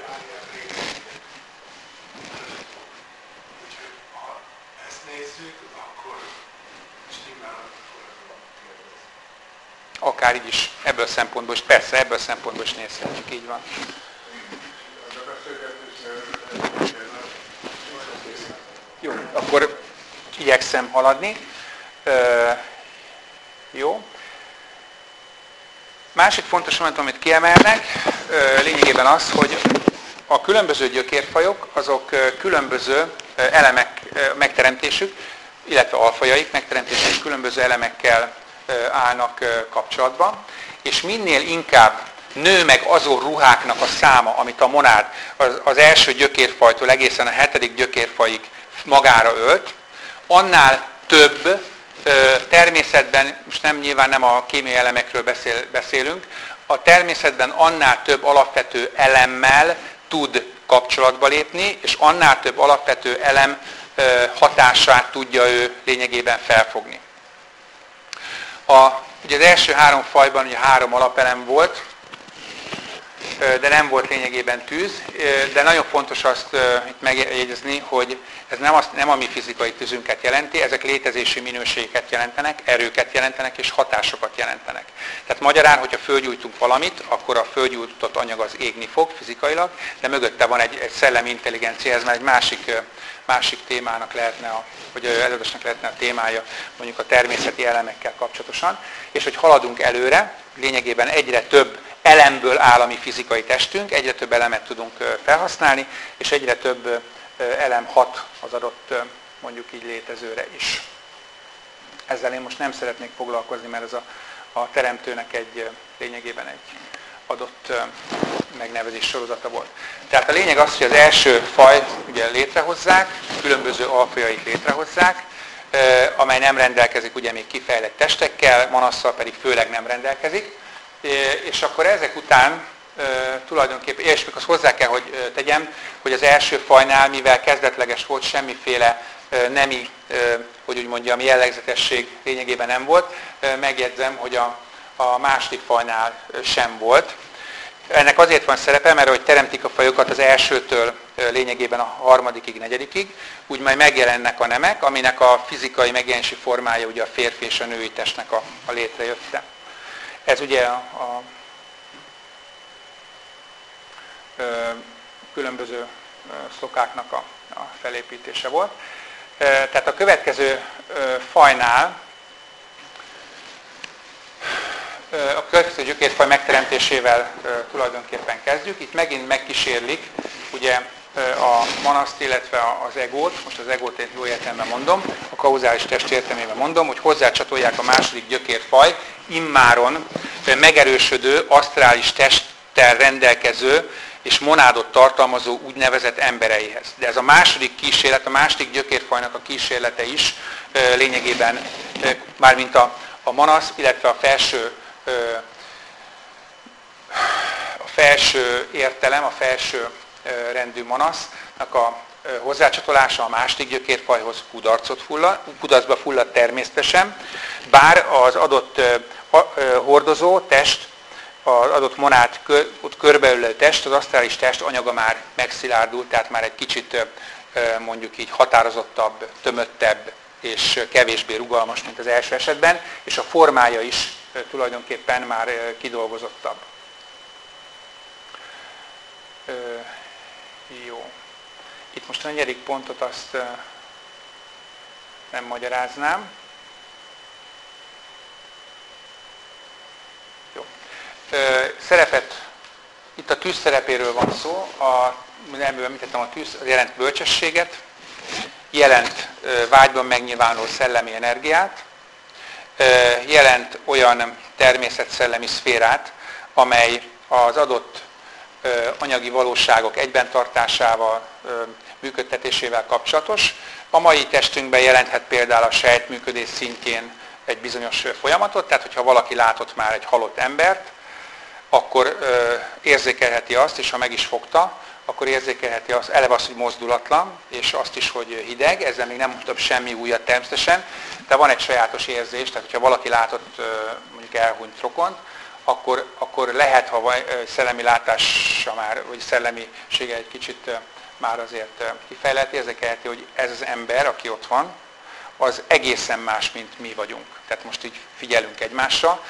Ha ezt nézzük, akkor akár így is, ebből szempontból is, persze, ebből szempontból is nézhetjük, így van. Jó, akkor igyekszem haladni. Jó. Másik fontos mondat, amit kiemelnek, lényegében az, hogy a különböző gyökérfajok, azok különböző elemek megteremtésük, illetve alfajaik megteremtésük különböző elemekkel állnak kapcsolatban, és minél inkább nő meg azon ruháknak a száma, amit a monád az első gyökérfajtól egészen a 7. gyökérfajig magára ölt, annál több természetben, most nyilván nem a kémiai elemekről beszélünk, a természetben annál több alapvető elemmel tud kapcsolatba lépni, és annál több alapvető elem hatását tudja ő lényegében felfogni. Ugye az első 3 fajban ugye 3 alapelem volt, de nem volt lényegében tűz, de nagyon fontos azt itt megjegyezni, hogy ez nem a mi fizikai tűzünket jelenti, ezek létezési minőségeket jelentenek, erőket jelentenek és hatásokat jelentenek. Tehát magyarán, hogyha fölgyújtunk valamit, akkor a fölgyújtott anyag az égni fog fizikailag, de mögötte van egy szellemi intelligencia, ez már egy másik témának lehetne, vagy előadásnak lehetne a témája, mondjuk a természeti elemekkel kapcsolatosan, és hogy haladunk előre, lényegében egyre több elemből áll a mi fizikai testünk, egyre több elemet tudunk felhasználni, és egyre több elem hat az adott, mondjuk így létezőre is. Ezzel én most nem szeretnék foglalkozni, mert ez a teremtőnek lényegében egy adott megnevezés sorozata volt. Tehát a lényeg az, hogy az első faj ugye létrehozzák, különböző alfajait létrehozzák, amely nem rendelkezik ugye még kifejlett testekkel, manasszal pedig főleg nem rendelkezik, és akkor ezek után tulajdonképpen, és még azt hozzá kell, hogy tegyem, hogy az első fajnál, mivel kezdetleges volt, semmiféle nemi, hogy úgy mondjam, jellegzetesség lényegében nem volt, megjegyzem, hogy a második fajnál sem volt. Ennek azért van szerepe, mert hogy teremtik a fajokat az elsőtől lényegében a 3., 4., úgy majd megjelennek a nemek, aminek a fizikai megjelenési formája ugye a férfi és a női testnek a létrejötte. Ez ugye a különböző szokáknak a felépítése volt. Tehát a következő fajnál, a következő gyökérfaj megteremtésével tulajdonképpen kezdjük. Itt megint megkísérlik ugye a manaszt, illetve az egót, most az egót én jó értelemben mondom, a kauzális test értelmében mondom, hogy hozzácsatolják a második gyökérfaj immáron megerősödő, asztrális testtel rendelkező és monádot tartalmazó úgynevezett embereihez. De ez a második kísérlet, a második gyökérfajnak a kísérlete is lényegében, mármint a manasz, illetve a felső értelem, a felső rendű manasznak a hozzácsatolása a második gyökérfajhoz kudarcba fullad természetesen, bár az adott hordozó test, az adott monád körbeülő test, az asztrális test anyaga már megszilárdult, tehát már egy kicsit mondjuk így határozottabb, tömöttebb és kevésbé rugalmas, mint az első esetben, és a formája is tulajdonképpen már kidolgozottabb. Jó. Itt most a 4. pontot azt nem magyaráznám. Jó. Szerepet, itt a tűz szerepéről van szó, említettem a tűz, az jelent bölcsességet, jelent vágyban megnyilvánuló szellemi energiát, jelent olyan természetszellemi szférát, amely az adott anyagi valóságok egyben tartásával, működtetésével kapcsolatos. A mai testünkben jelenthet például a sejtműködés szintjén egy bizonyos folyamatot, tehát hogyha valaki látott már egy halott embert, akkor érzékelheti azt, és ha meg is fogta, akkor érzékelheti azt, eleve azt, hogy mozdulatlan, és azt is, hogy hideg, ezzel még nem mondtam semmi újat természetesen, de van egy sajátos érzés, tehát hogyha valaki látott mondjuk elhunyt rokont, akkor lehet, ha szellemi látása már, vagy szellemisége egy kicsit már azért kifejlett, érzékelheti, hogy ez az ember, aki ott van, az egészen más, mint mi vagyunk. Tehát most így figyelünk egymásra.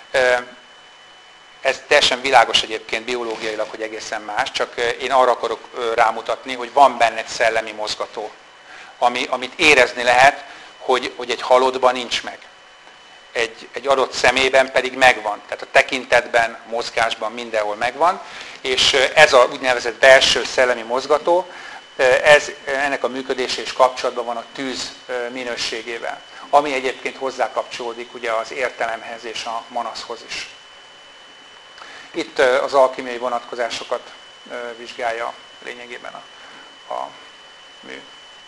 Ez teljesen világos egyébként biológiailag, hogy egészen más, csak én arra akarok rámutatni, hogy van benne egy szellemi mozgató, amit érezni lehet, hogy egy halottban nincs meg. egy adott személyben pedig megvan. Tehát a tekintetben, mozgásban mindenhol megvan, és ez a úgynevezett belső szellemi mozgató, ennek a működése és kapcsolatban van a tűz minőségével, ami egyébként hozzákapcsolódik ugye az értelemhez és a manaszhoz is. Itt az alkimiai vonatkozásokat vizsgálja lényegében a mű.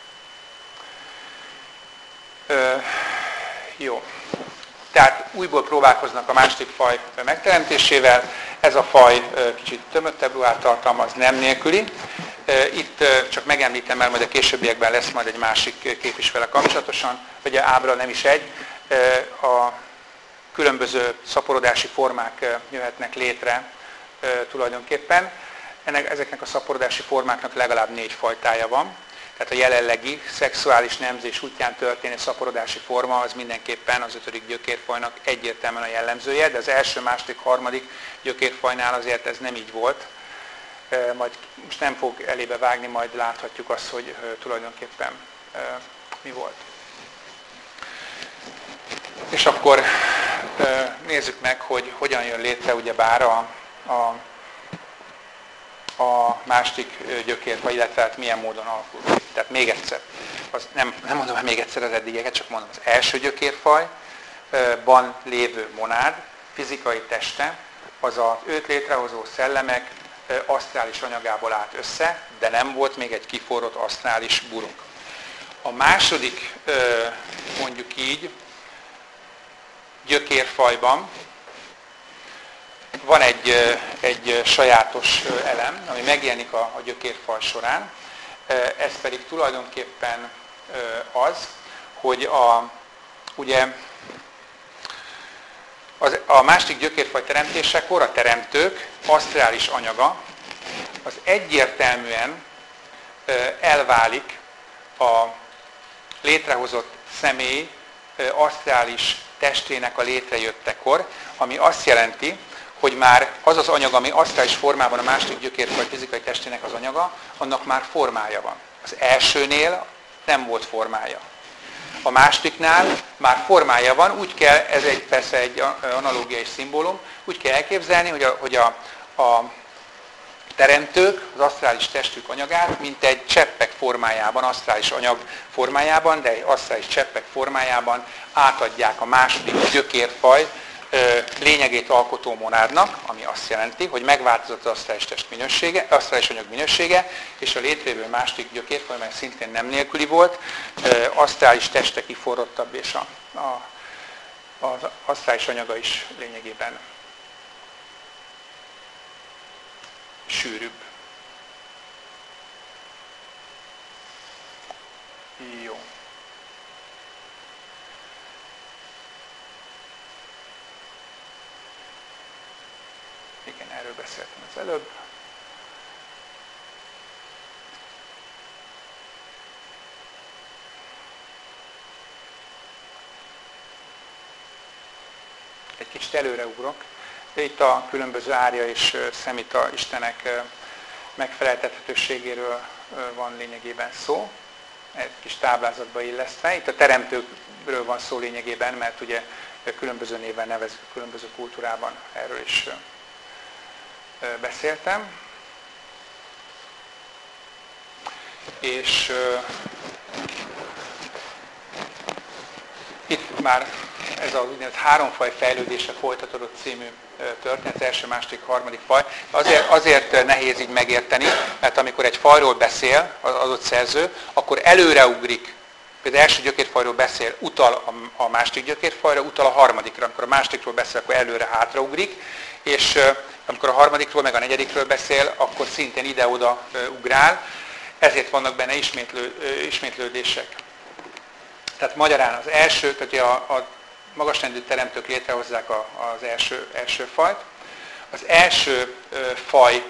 Jó. Tehát újból próbálkoznak a második faj megteremtésével. Ez a faj kicsit tömöttebb ruhát tartalmaz, nem nélküli. Itt csak megemlítem, mert majd a későbbiekben lesz majd egy másik kép is vele kapcsolatosan, vagy ábra nem is egy. A különböző szaporodási formák jöhetnek létre tulajdonképpen. Ezeknek a szaporodási formáknak legalább 4 fajtája van. Tehát a jelenlegi szexuális nemzés útján történő szaporodási forma az mindenképpen az 5. gyökérfajnak egyértelműen a jellemzője, de az első, második, harmadik gyökérfajnál azért ez nem így volt. Majd most nem fog elébe vágni, majd láthatjuk azt, hogy tulajdonképpen mi volt. És akkor nézzük meg, hogy hogyan jön létre ugyebár a második gyökérfaj, illetve hát milyen módon alakul. Tehát még egyszer, nem mondom még egyszer az eddigeket, csak mondom, az első gyökérfajban lévő monád fizikai teste, az az őt létrehozó szellemek asztrális anyagából állt össze, de nem volt még egy kiforrott asztrális burok. A második, mondjuk így, gyökérfajban van egy sajátos elem, ami megjelenik a gyökérfaj során. Ez pedig tulajdonképpen az, hogy ugye a második gyökérfaj teremtésekor a teremtők asztrális anyaga az egyértelműen elválik a létrehozott személy asztrális testének a létrejöttekor, ami azt jelenti, hogy már az az anyag, ami asztrális formában a második gyökérfaj fizikai testének az anyaga, annak már formája van. Az elsőnél nem volt formája. A másodiknál már formája van, úgy kell, ez persze egy analógiai szimbólum, úgy kell elképzelni, hogy a teremtők az asztrális testük anyagát, mint egy cseppek formájában, asztrális anyag formájában, de egy asztrális cseppek formájában átadják a második gyökérfaj lényegét alkotó monádnak, ami azt jelenti, hogy megváltozott az asztrális anyag minősége, és a létrejövő második gyökérfaj, mely szintén nem nélküli volt, asztrális teste kiforrottabb, és az asztrális anyaga is lényegében sűrűbb. Jó. Igen, erről beszéltem az előbb. Egy kicsit előreugrok. Itt a különböző árja és szemita istenek megfeleltethetőségéről van lényegében szó. Egy kis táblázatba illesztve. Itt a teremtőkről van szó lényegében, mert ugye különböző néven nevezik a különböző kultúrában, erről is beszéltem. És itt már ez az úgynevezett háromfaj fejlődése folytatódott című történet, az első, második, harmadik faj. Azért nehéz így megérteni, mert amikor egy fajról beszél az adott szerző, akkor előreugrik. Például az első gyökérfajról beszél, utal a második gyökérfajra, utal a harmadikra. Amikor a másodikról beszél, akkor előre-hátraugrik, és amikor a harmadikról, meg a negyedikről beszél, akkor szintén ide-oda ugrál. Ezért vannak benne ismétlődések. Tehát magyarán az első, tehát a magasrendű teremtők létrehozzák az első fajt. Az első faj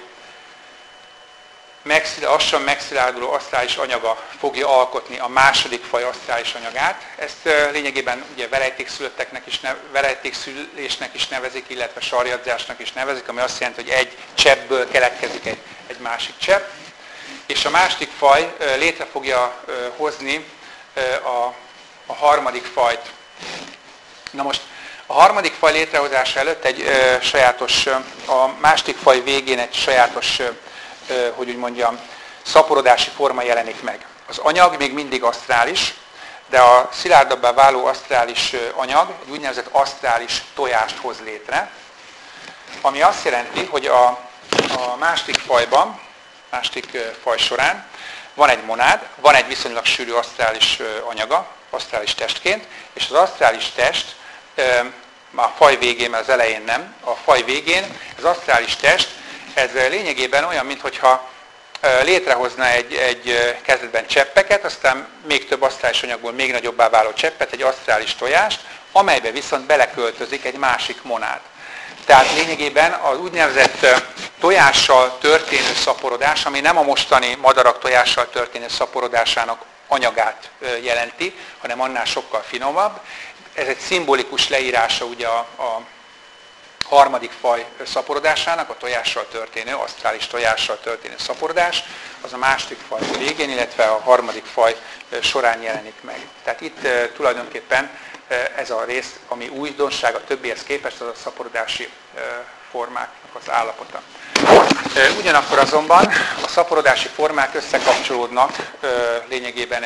lassan megszilárduló asztrális anyaga fogja alkotni a második faj asztrális anyagát. Ezt lényegében ugye verejtékszülésnek is nevezik, illetve sarjadzásnak is nevezik, ami azt jelenti, hogy egy cseppből keletkezik egy másik csepp. És a második faj létre fogja hozni a harmadik fajt. Na most A harmadik faj létrehozása előtt egy sajátos, a második faj végén egy sajátos, hogy úgy mondjam, szaporodási forma jelenik meg. Az anyag még mindig asztrális, de a szilárdabbá váló asztrális anyag egy úgynevezett asztrális tojást hoz létre, ami azt jelenti, hogy a második fajban, második faj során van egy monád, van egy viszonylag sűrű asztrális anyaga, asztrális testként, és az asztrális test a faj végén, mert az elején nem, a faj végén az asztrális test, ez lényegében olyan, mintha létrehozna egy kezdetben cseppeket, aztán még több asztrális anyagból még nagyobbá váló cseppet, egy asztrális tojást, amelybe viszont beleköltözik egy másik monád. Tehát lényegében az úgynevezett tojással történő szaporodás, ami nem a mostani madarak tojással történő szaporodásának anyagát jelenti, hanem annál sokkal finomabb. Ez egy szimbolikus leírása ugye a harmadik faj szaporodásának, a tojással történő, asztrális tojással történő szaporodás, az a második faj végén, illetve a harmadik faj során jelenik meg. Tehát itt tulajdonképpen ez a rész, ami újdonság a többihez képest, az a szaporodási formáknak az állapota. Ugyanakkor azonban a szaporodási formák összekapcsolódnak lényegében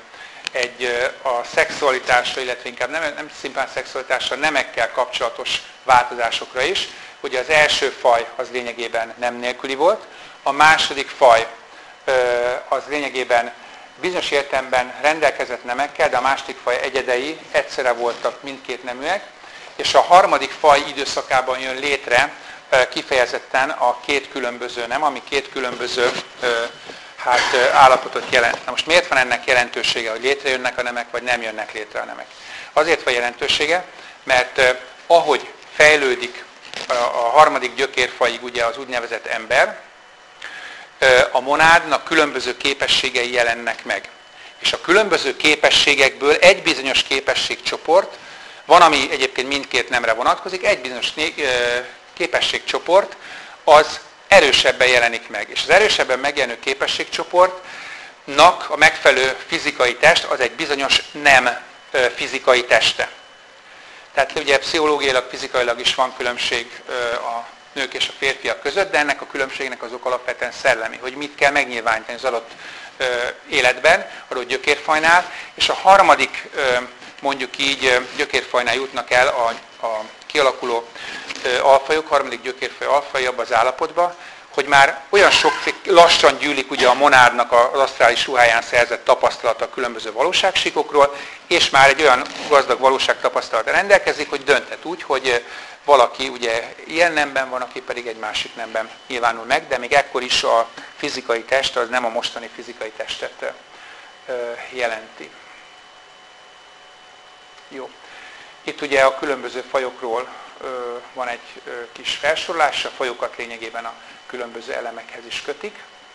a szexualitásra, illetve inkább nem szimplán szexualitásra, nemekkel kapcsolatos változásokra is. Ugye az első faj az lényegében nem nélküli volt, a második faj az lényegében bizonyos értelemben rendelkezett nemekkel, de a második faj egyedei egyszerre voltak mindkét neműek, és a harmadik faj időszakában jön létre kifejezetten a két különböző nem, ami két különböző állapotot jelent. Na most miért van ennek jelentősége, hogy létrejönnek a nemek, vagy nem jönnek létre a nemek? Azért van jelentősége, mert ahogy fejlődik a harmadik gyökérfajig ugye az úgynevezett ember, a monádnak különböző képességei jelennek meg. És a különböző képességekből egy bizonyos képességcsoport, van, ami egyébként mindkét nemre vonatkozik, egy bizonyos képességcsoport az erősebben jelenik meg. És az erősebben megjelenő képességcsoportnak a megfelelő fizikai test az egy bizonyos nem fizikai teste. Tehát ugye pszichológiailag, fizikailag is van különbség a nők és a férfiak között, de ennek a különbségnek azok alapvetően szellemi, hogy mit kell megnyilvánítani az adott életben, adott gyökérfajnál, és a harmadik, mondjuk így, gyökérfajnál jutnak el a kialakuló alfajok, harmadik gyökérfaj alfaj abba az állapotba, hogy már olyan sok lassan gyűlik ugye a monádnak az asztrális ruháján szerzett tapasztalata a különböző valóságsíkokról, és már egy olyan gazdag valóságtapasztalata rendelkezik, hogy dönthet úgy, hogy valaki ugye ilyen nemben van, aki pedig egy másik nemben nyilvánul meg, de még ekkor is a fizikai test az nem a mostani fizikai testet jelenti. Jó. Itt ugye a különböző fajokról van egy kis felsorolás, a fajokat lényegében a különböző elemekhez is kötik.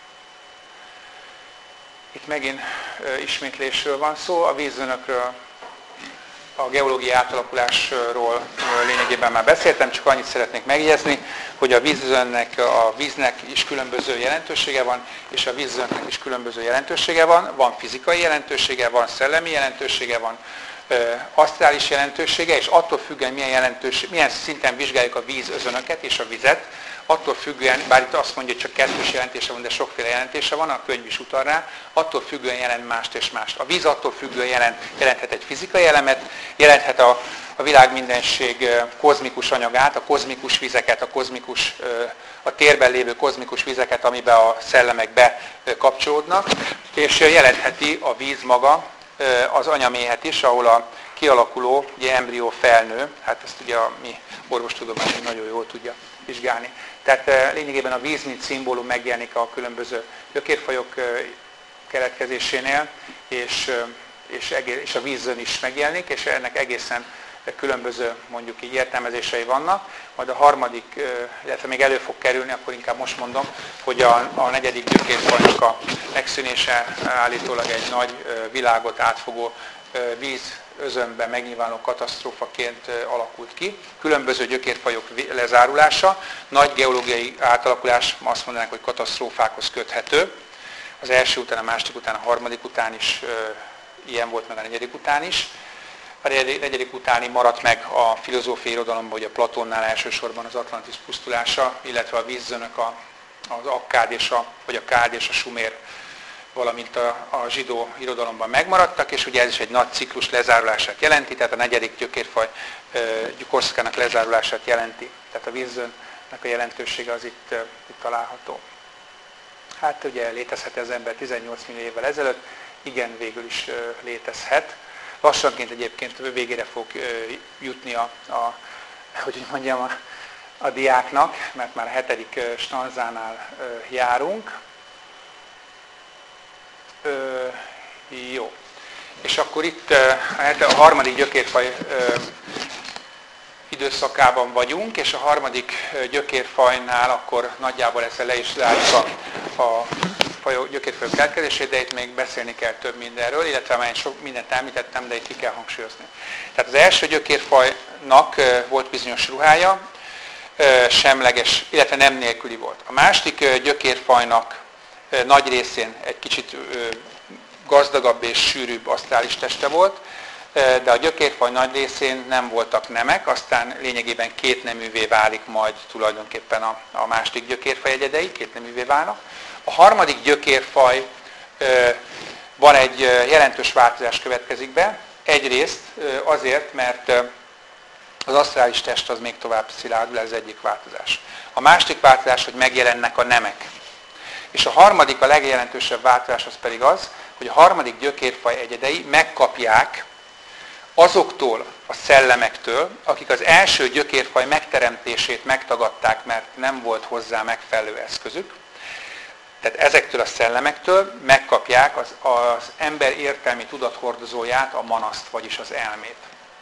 Itt megint ismétlésről van szó, a vízönökről, a geológiai átalakulásról lényegében már beszéltem, csak annyit szeretnék megjegyezni, hogy a vízönnek, a víznek is különböző jelentősége van, és a vízönnek is különböző jelentősége van. Van fizikai jelentősége, van szellemi jelentősége, van asztrális jelentősége, és attól függően milyen szinten vizsgáljuk a vízözönöket és a vizet, attól függően, bár itt azt mondja, hogy csak kettős jelentése van, de sokféle jelentése van, a könyv is utal rá, attól függően jelent mást és mást. A víz attól függően jelenthet egy fizikai elemet, jelenthet a világ mindenség kozmikus anyagát, a kozmikus vizeket, a térben lévő kozmikus vizeket, amiben a szellemek bekapcsolódnak, és jelentheti a víz maga az anyaméhet is, ahol a kialakuló ugye, embrió felnő, hát ezt ugye a mi orvostudomány nagyon jól tudja vizsgálni. Tehát lényegében a víz, mint szimbólum megjelenik a különböző gyökérfajok keletkezésénél, és a vízön is megjelenik, és ennek egészen különböző mondjuk így értelmezései vannak. Majd a harmadik, illetve még elő fog kerülni, akkor inkább most mondom, hogy a negyedik gyökérfajnak a megszűnése állítólag egy nagy világot átfogó vízözönben megnyilvánuló katasztrófaként alakult ki. Különböző gyökérfajok lezárulása, nagy geológiai átalakulás, azt mondanánk, hogy katasztrófákhoz köthető. Az első után, a második után, a harmadik után is ilyen volt, meg a negyedik után is. A negyedik utáni maradt meg a filozófiai irodalomban, hogy a Platónnál elsősorban az Atlantis pusztulása, illetve a vízzönök, az akkád vagy a kád és a sumér, valamint a zsidó irodalomban megmaradtak, és ugye ez is egy nagy ciklus lezárulását jelenti, tehát a negyedik gyökérfaj korszakának lezárulását jelenti. Tehát a vízzönnek a jelentősége az itt található. Hát ugye létezhet ez ember 18 millió évvel ezelőtt, igen, végül is létezhet. Lassanként egyébként végére fog jutni a diáknak, mert már a 7. stanzánál járunk. Jó. És akkor itt a harmadik gyökérfaj időszakában vagyunk, és a harmadik gyökérfajnál akkor nagyjából ezzel le is zárjuk a gyökérfajok keletkezését, de itt még beszélni kell több mindenről, illetve már sok mindent említettem, de itt ki kell hangsúlyozni. Tehát az első gyökérfajnak volt bizonyos ruhája, semleges, illetve nem nélküli volt. A második gyökérfajnak nagy részén egy kicsit gazdagabb és sűrűbb asztrális teste volt, de a gyökérfaj nagy részén nem voltak nemek, aztán lényegében kétneművé válik majd tulajdonképpen a második gyökérfaj egyedei, kétneművé válnak. A harmadik gyökérfaj van egy jelentős változás következik be, egyrészt azért, mert az asztrális test az még tovább szilárdul, ez egyik változás. A másik változás, hogy megjelennek a nemek. És a harmadik, a legjelentősebb változás az pedig az, hogy a harmadik gyökérfaj egyedei megkapják azoktól a szellemektől, akik az első gyökérfaj megteremtését megtagadták, mert nem volt hozzá megfelelő eszközük. Tehát ezektől a szellemektől megkapják az ember értelmi tudathordozóját, a manaszt, vagyis az elmét.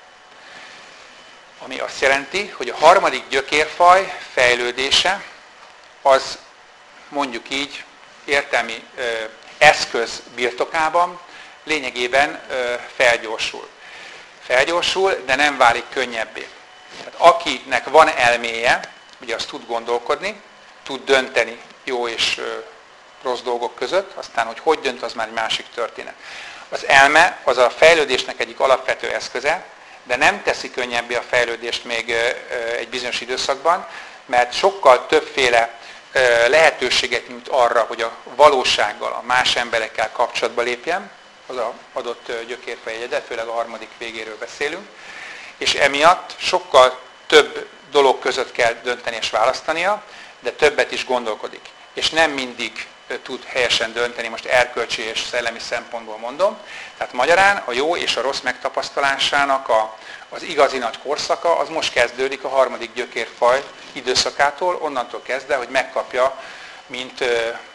Ami azt jelenti, hogy a harmadik gyökérfaj fejlődése az mondjuk így értelmi eszköz birtokában lényegében felgyorsul. Felgyorsul, de nem válik könnyebbé. Tehát akinek van elméje, ugye az tud gondolkodni, tud dönteni jó és rossz dolgok között, aztán hogy dönt, az már egy másik történet. Az elme az a fejlődésnek egyik alapvető eszköze, de nem teszi könnyebbé a fejlődést még egy bizonyos időszakban, mert sokkal többféle lehetőséget nyújt arra, hogy a valósággal, a más emberekkel kapcsolatba lépjen, az adott gyökérfaj egyede, főleg a harmadik végéről beszélünk, és emiatt sokkal több dolog között kell dönteni és választania, de többet is gondolkodik. És nem mindig tud helyesen dönteni, most erkölcsi és szellemi szempontból mondom. Tehát magyarán a jó és a rossz megtapasztalásának az igazi nagy korszaka, az most kezdődik a harmadik gyökérfaj időszakától, onnantól kezdve, hogy megkapja, mint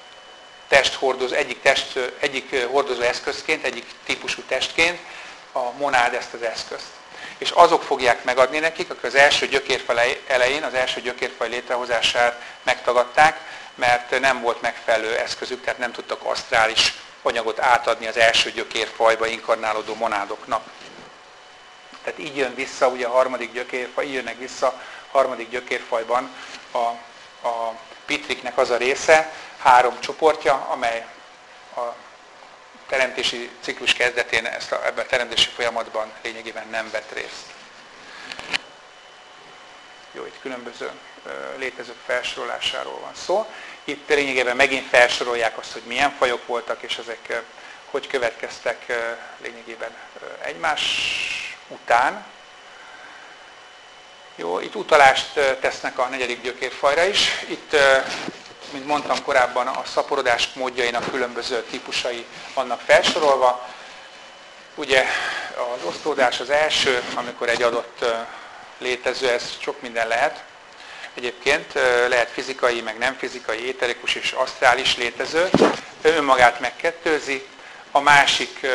egyik hordozó eszközként, egyik típusú testként a monád ezt az eszközt. És azok fogják megadni nekik, akik az első gyökérfaj elején, az első gyökérfaj létrehozását megtagadták, mert nem volt megfelelő eszközük, tehát nem tudtak asztrális anyagot átadni az első gyökérfajba inkarnálódó monádoknak. Tehát így jön vissza ugye a harmadik gyökérfaj, így jönnek vissza a harmadik gyökérfajban a pitriknek az a része, 3 csoportja, amely a teremtési ciklus kezdetén ebben a teremtési folyamatban lényegében nem vett részt. Jó, itt különböző létezők felsorolásáról van szó. Itt lényegében megint felsorolják azt, hogy milyen fajok voltak, és ezek hogy következtek lényegében egymás után. Jó, itt utalást tesznek a negyedik gyökérfajra is. Itt, mint mondtam korábban, a szaporodás módjainak különböző típusai vannak felsorolva. Ugye az osztódás az első, amikor egy adott létező, ez sok minden lehet. Egyébként lehet fizikai, meg nem fizikai, éterikus és asztrális létező. Önmagát megkettőzi. A másik,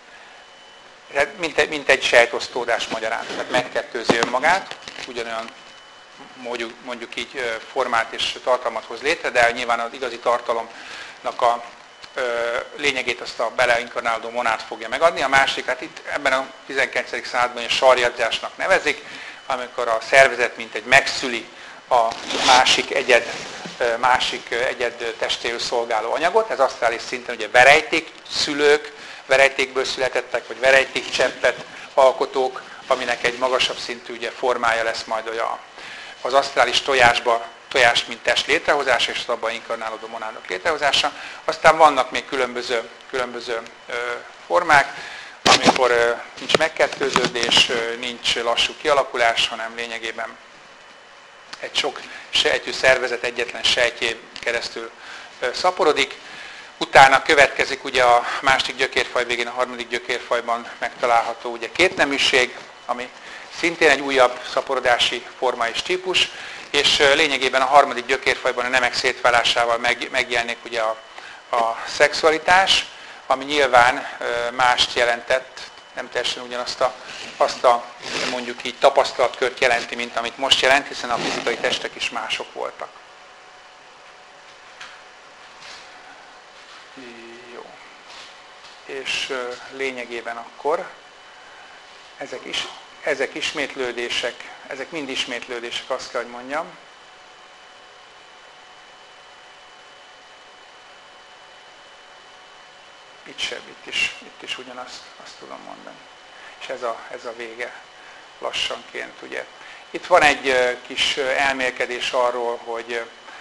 mint egy sejtosztódás magyarán, tehát megkettőzi önmagát, ugyanolyan mondjuk így formát és tartalmat hoz létre, de nyilván az igazi tartalomnak a lényegét azt a beleinkarnálódó monád fogja megadni. A másik, hát itt ebben a 19. században a sarjadzsásnak nevezik, amikor a szervezet mint egy megszüli a másik egyed testéül szolgáló anyagot. Ez asztrális szinten ugye verejték szülők, verejtékből születettek, vagy verejtékcseppet alkotók, aminek egy magasabb szintű ugye, formája lesz majd az asztrális tojás mint test létrehozása, és az abban inkarnálódó monádok létrehozása. Aztán vannak még különböző formák, amikor nincs megkettőződés, nincs lassú kialakulás, hanem lényegében egy sok sejtű szervezet egyetlen sejtjén keresztül szaporodik. Utána következik ugye a második gyökérfaj végén, a harmadik gyökérfajban megtalálható ugye kétneműség, ami szintén egy újabb szaporodási forma és típus, és lényegében a harmadik gyökérfajban a nemek szétválásával megjelenik ugye a szexualitás, ami nyilván mást jelentett, nem teljesen ugyanazt a mondjuk így tapasztalatkört jelenti, mint amit most jelent, hiszen a fizikai testek is mások voltak. Jó. És lényegében akkor ezek ismétlődések, ezek mind ismétlődések, azt kell, hogy mondjam. Itt is ugyanazt tudom mondani. És ez a vége lassanként, ugye. Itt van egy kis elmélkedés arról, hogy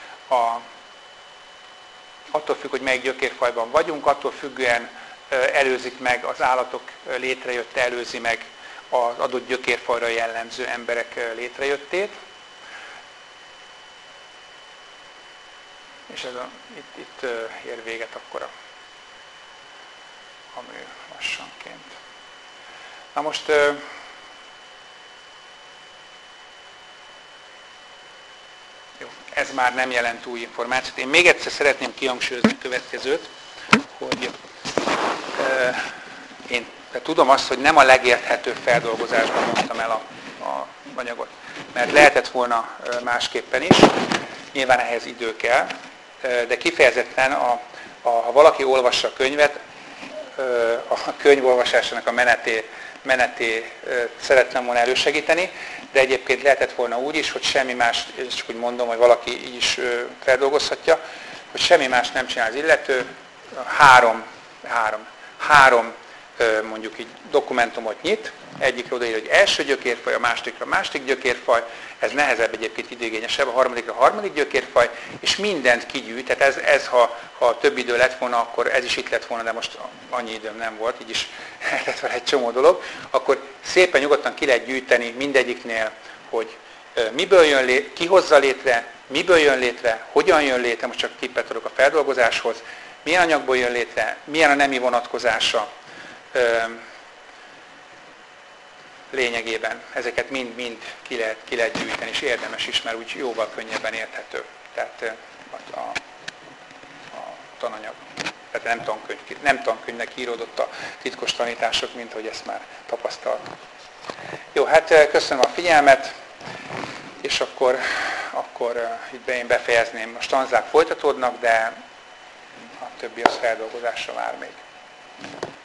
attól függ, hogy melyik gyökérfajban vagyunk, attól függően előzik meg az állatok létrejötte, előzi meg az adott gyökérfajra jellemző emberek létrejöttét. És itt ér véget akkor a mű lassanként. Na most jó, ez már nem jelent új információt. Én még egyszer szeretném kihangsúlyozni a következőt, hogy én tudom azt, hogy nem a legérthetőbb feldolgozásban mondtam el a anyagot, mert lehetett volna másképpen is, nyilván ehhez idő kell, de kifejezetten, ha valaki olvassa a könyvet, a könyvolvasásának a menetét szeretném volna elősegíteni, de egyébként lehetett volna úgy is, hogy semmi más, és csak úgy mondom, hogy valaki így is feldolgozhatja, hogy semmi más nem csinál az illető, három mondjuk így dokumentumot nyit, egyikre odaír, hogy első gyökérfaj, a másodikra gyökérfaj, ez nehezebb egyébként időigényesebb, a harmadik gyökérfaj, és mindent kigyűjt, tehát ez ha több idő lett volna, akkor ez is itt lett volna, de most annyi időm nem volt, így is lett volna egy csomó dolog, akkor szépen nyugodtan ki lehet gyűjteni mindegyiknél, hogy miből jön létre, ki hozza létre, miből jön létre, hogyan jön létre, most csak tippet adok a feldolgozáshoz, milyen anyagból jön létre, milyen a nemi vonatkozása, lényegében. Ezeket mind ki lehet gyűjteni, és érdemes is, mert úgy jóval könnyebben érthető. Tehát a tananyag. Tehát nem tankönyvnek íródott a titkos tanítások, mint hogy ezt már tapasztaltuk. Jó, hát köszönöm a figyelmet, és akkor itt én befejezném. A stanzák folytatódnak, de a többi az feldolgozásra vár még.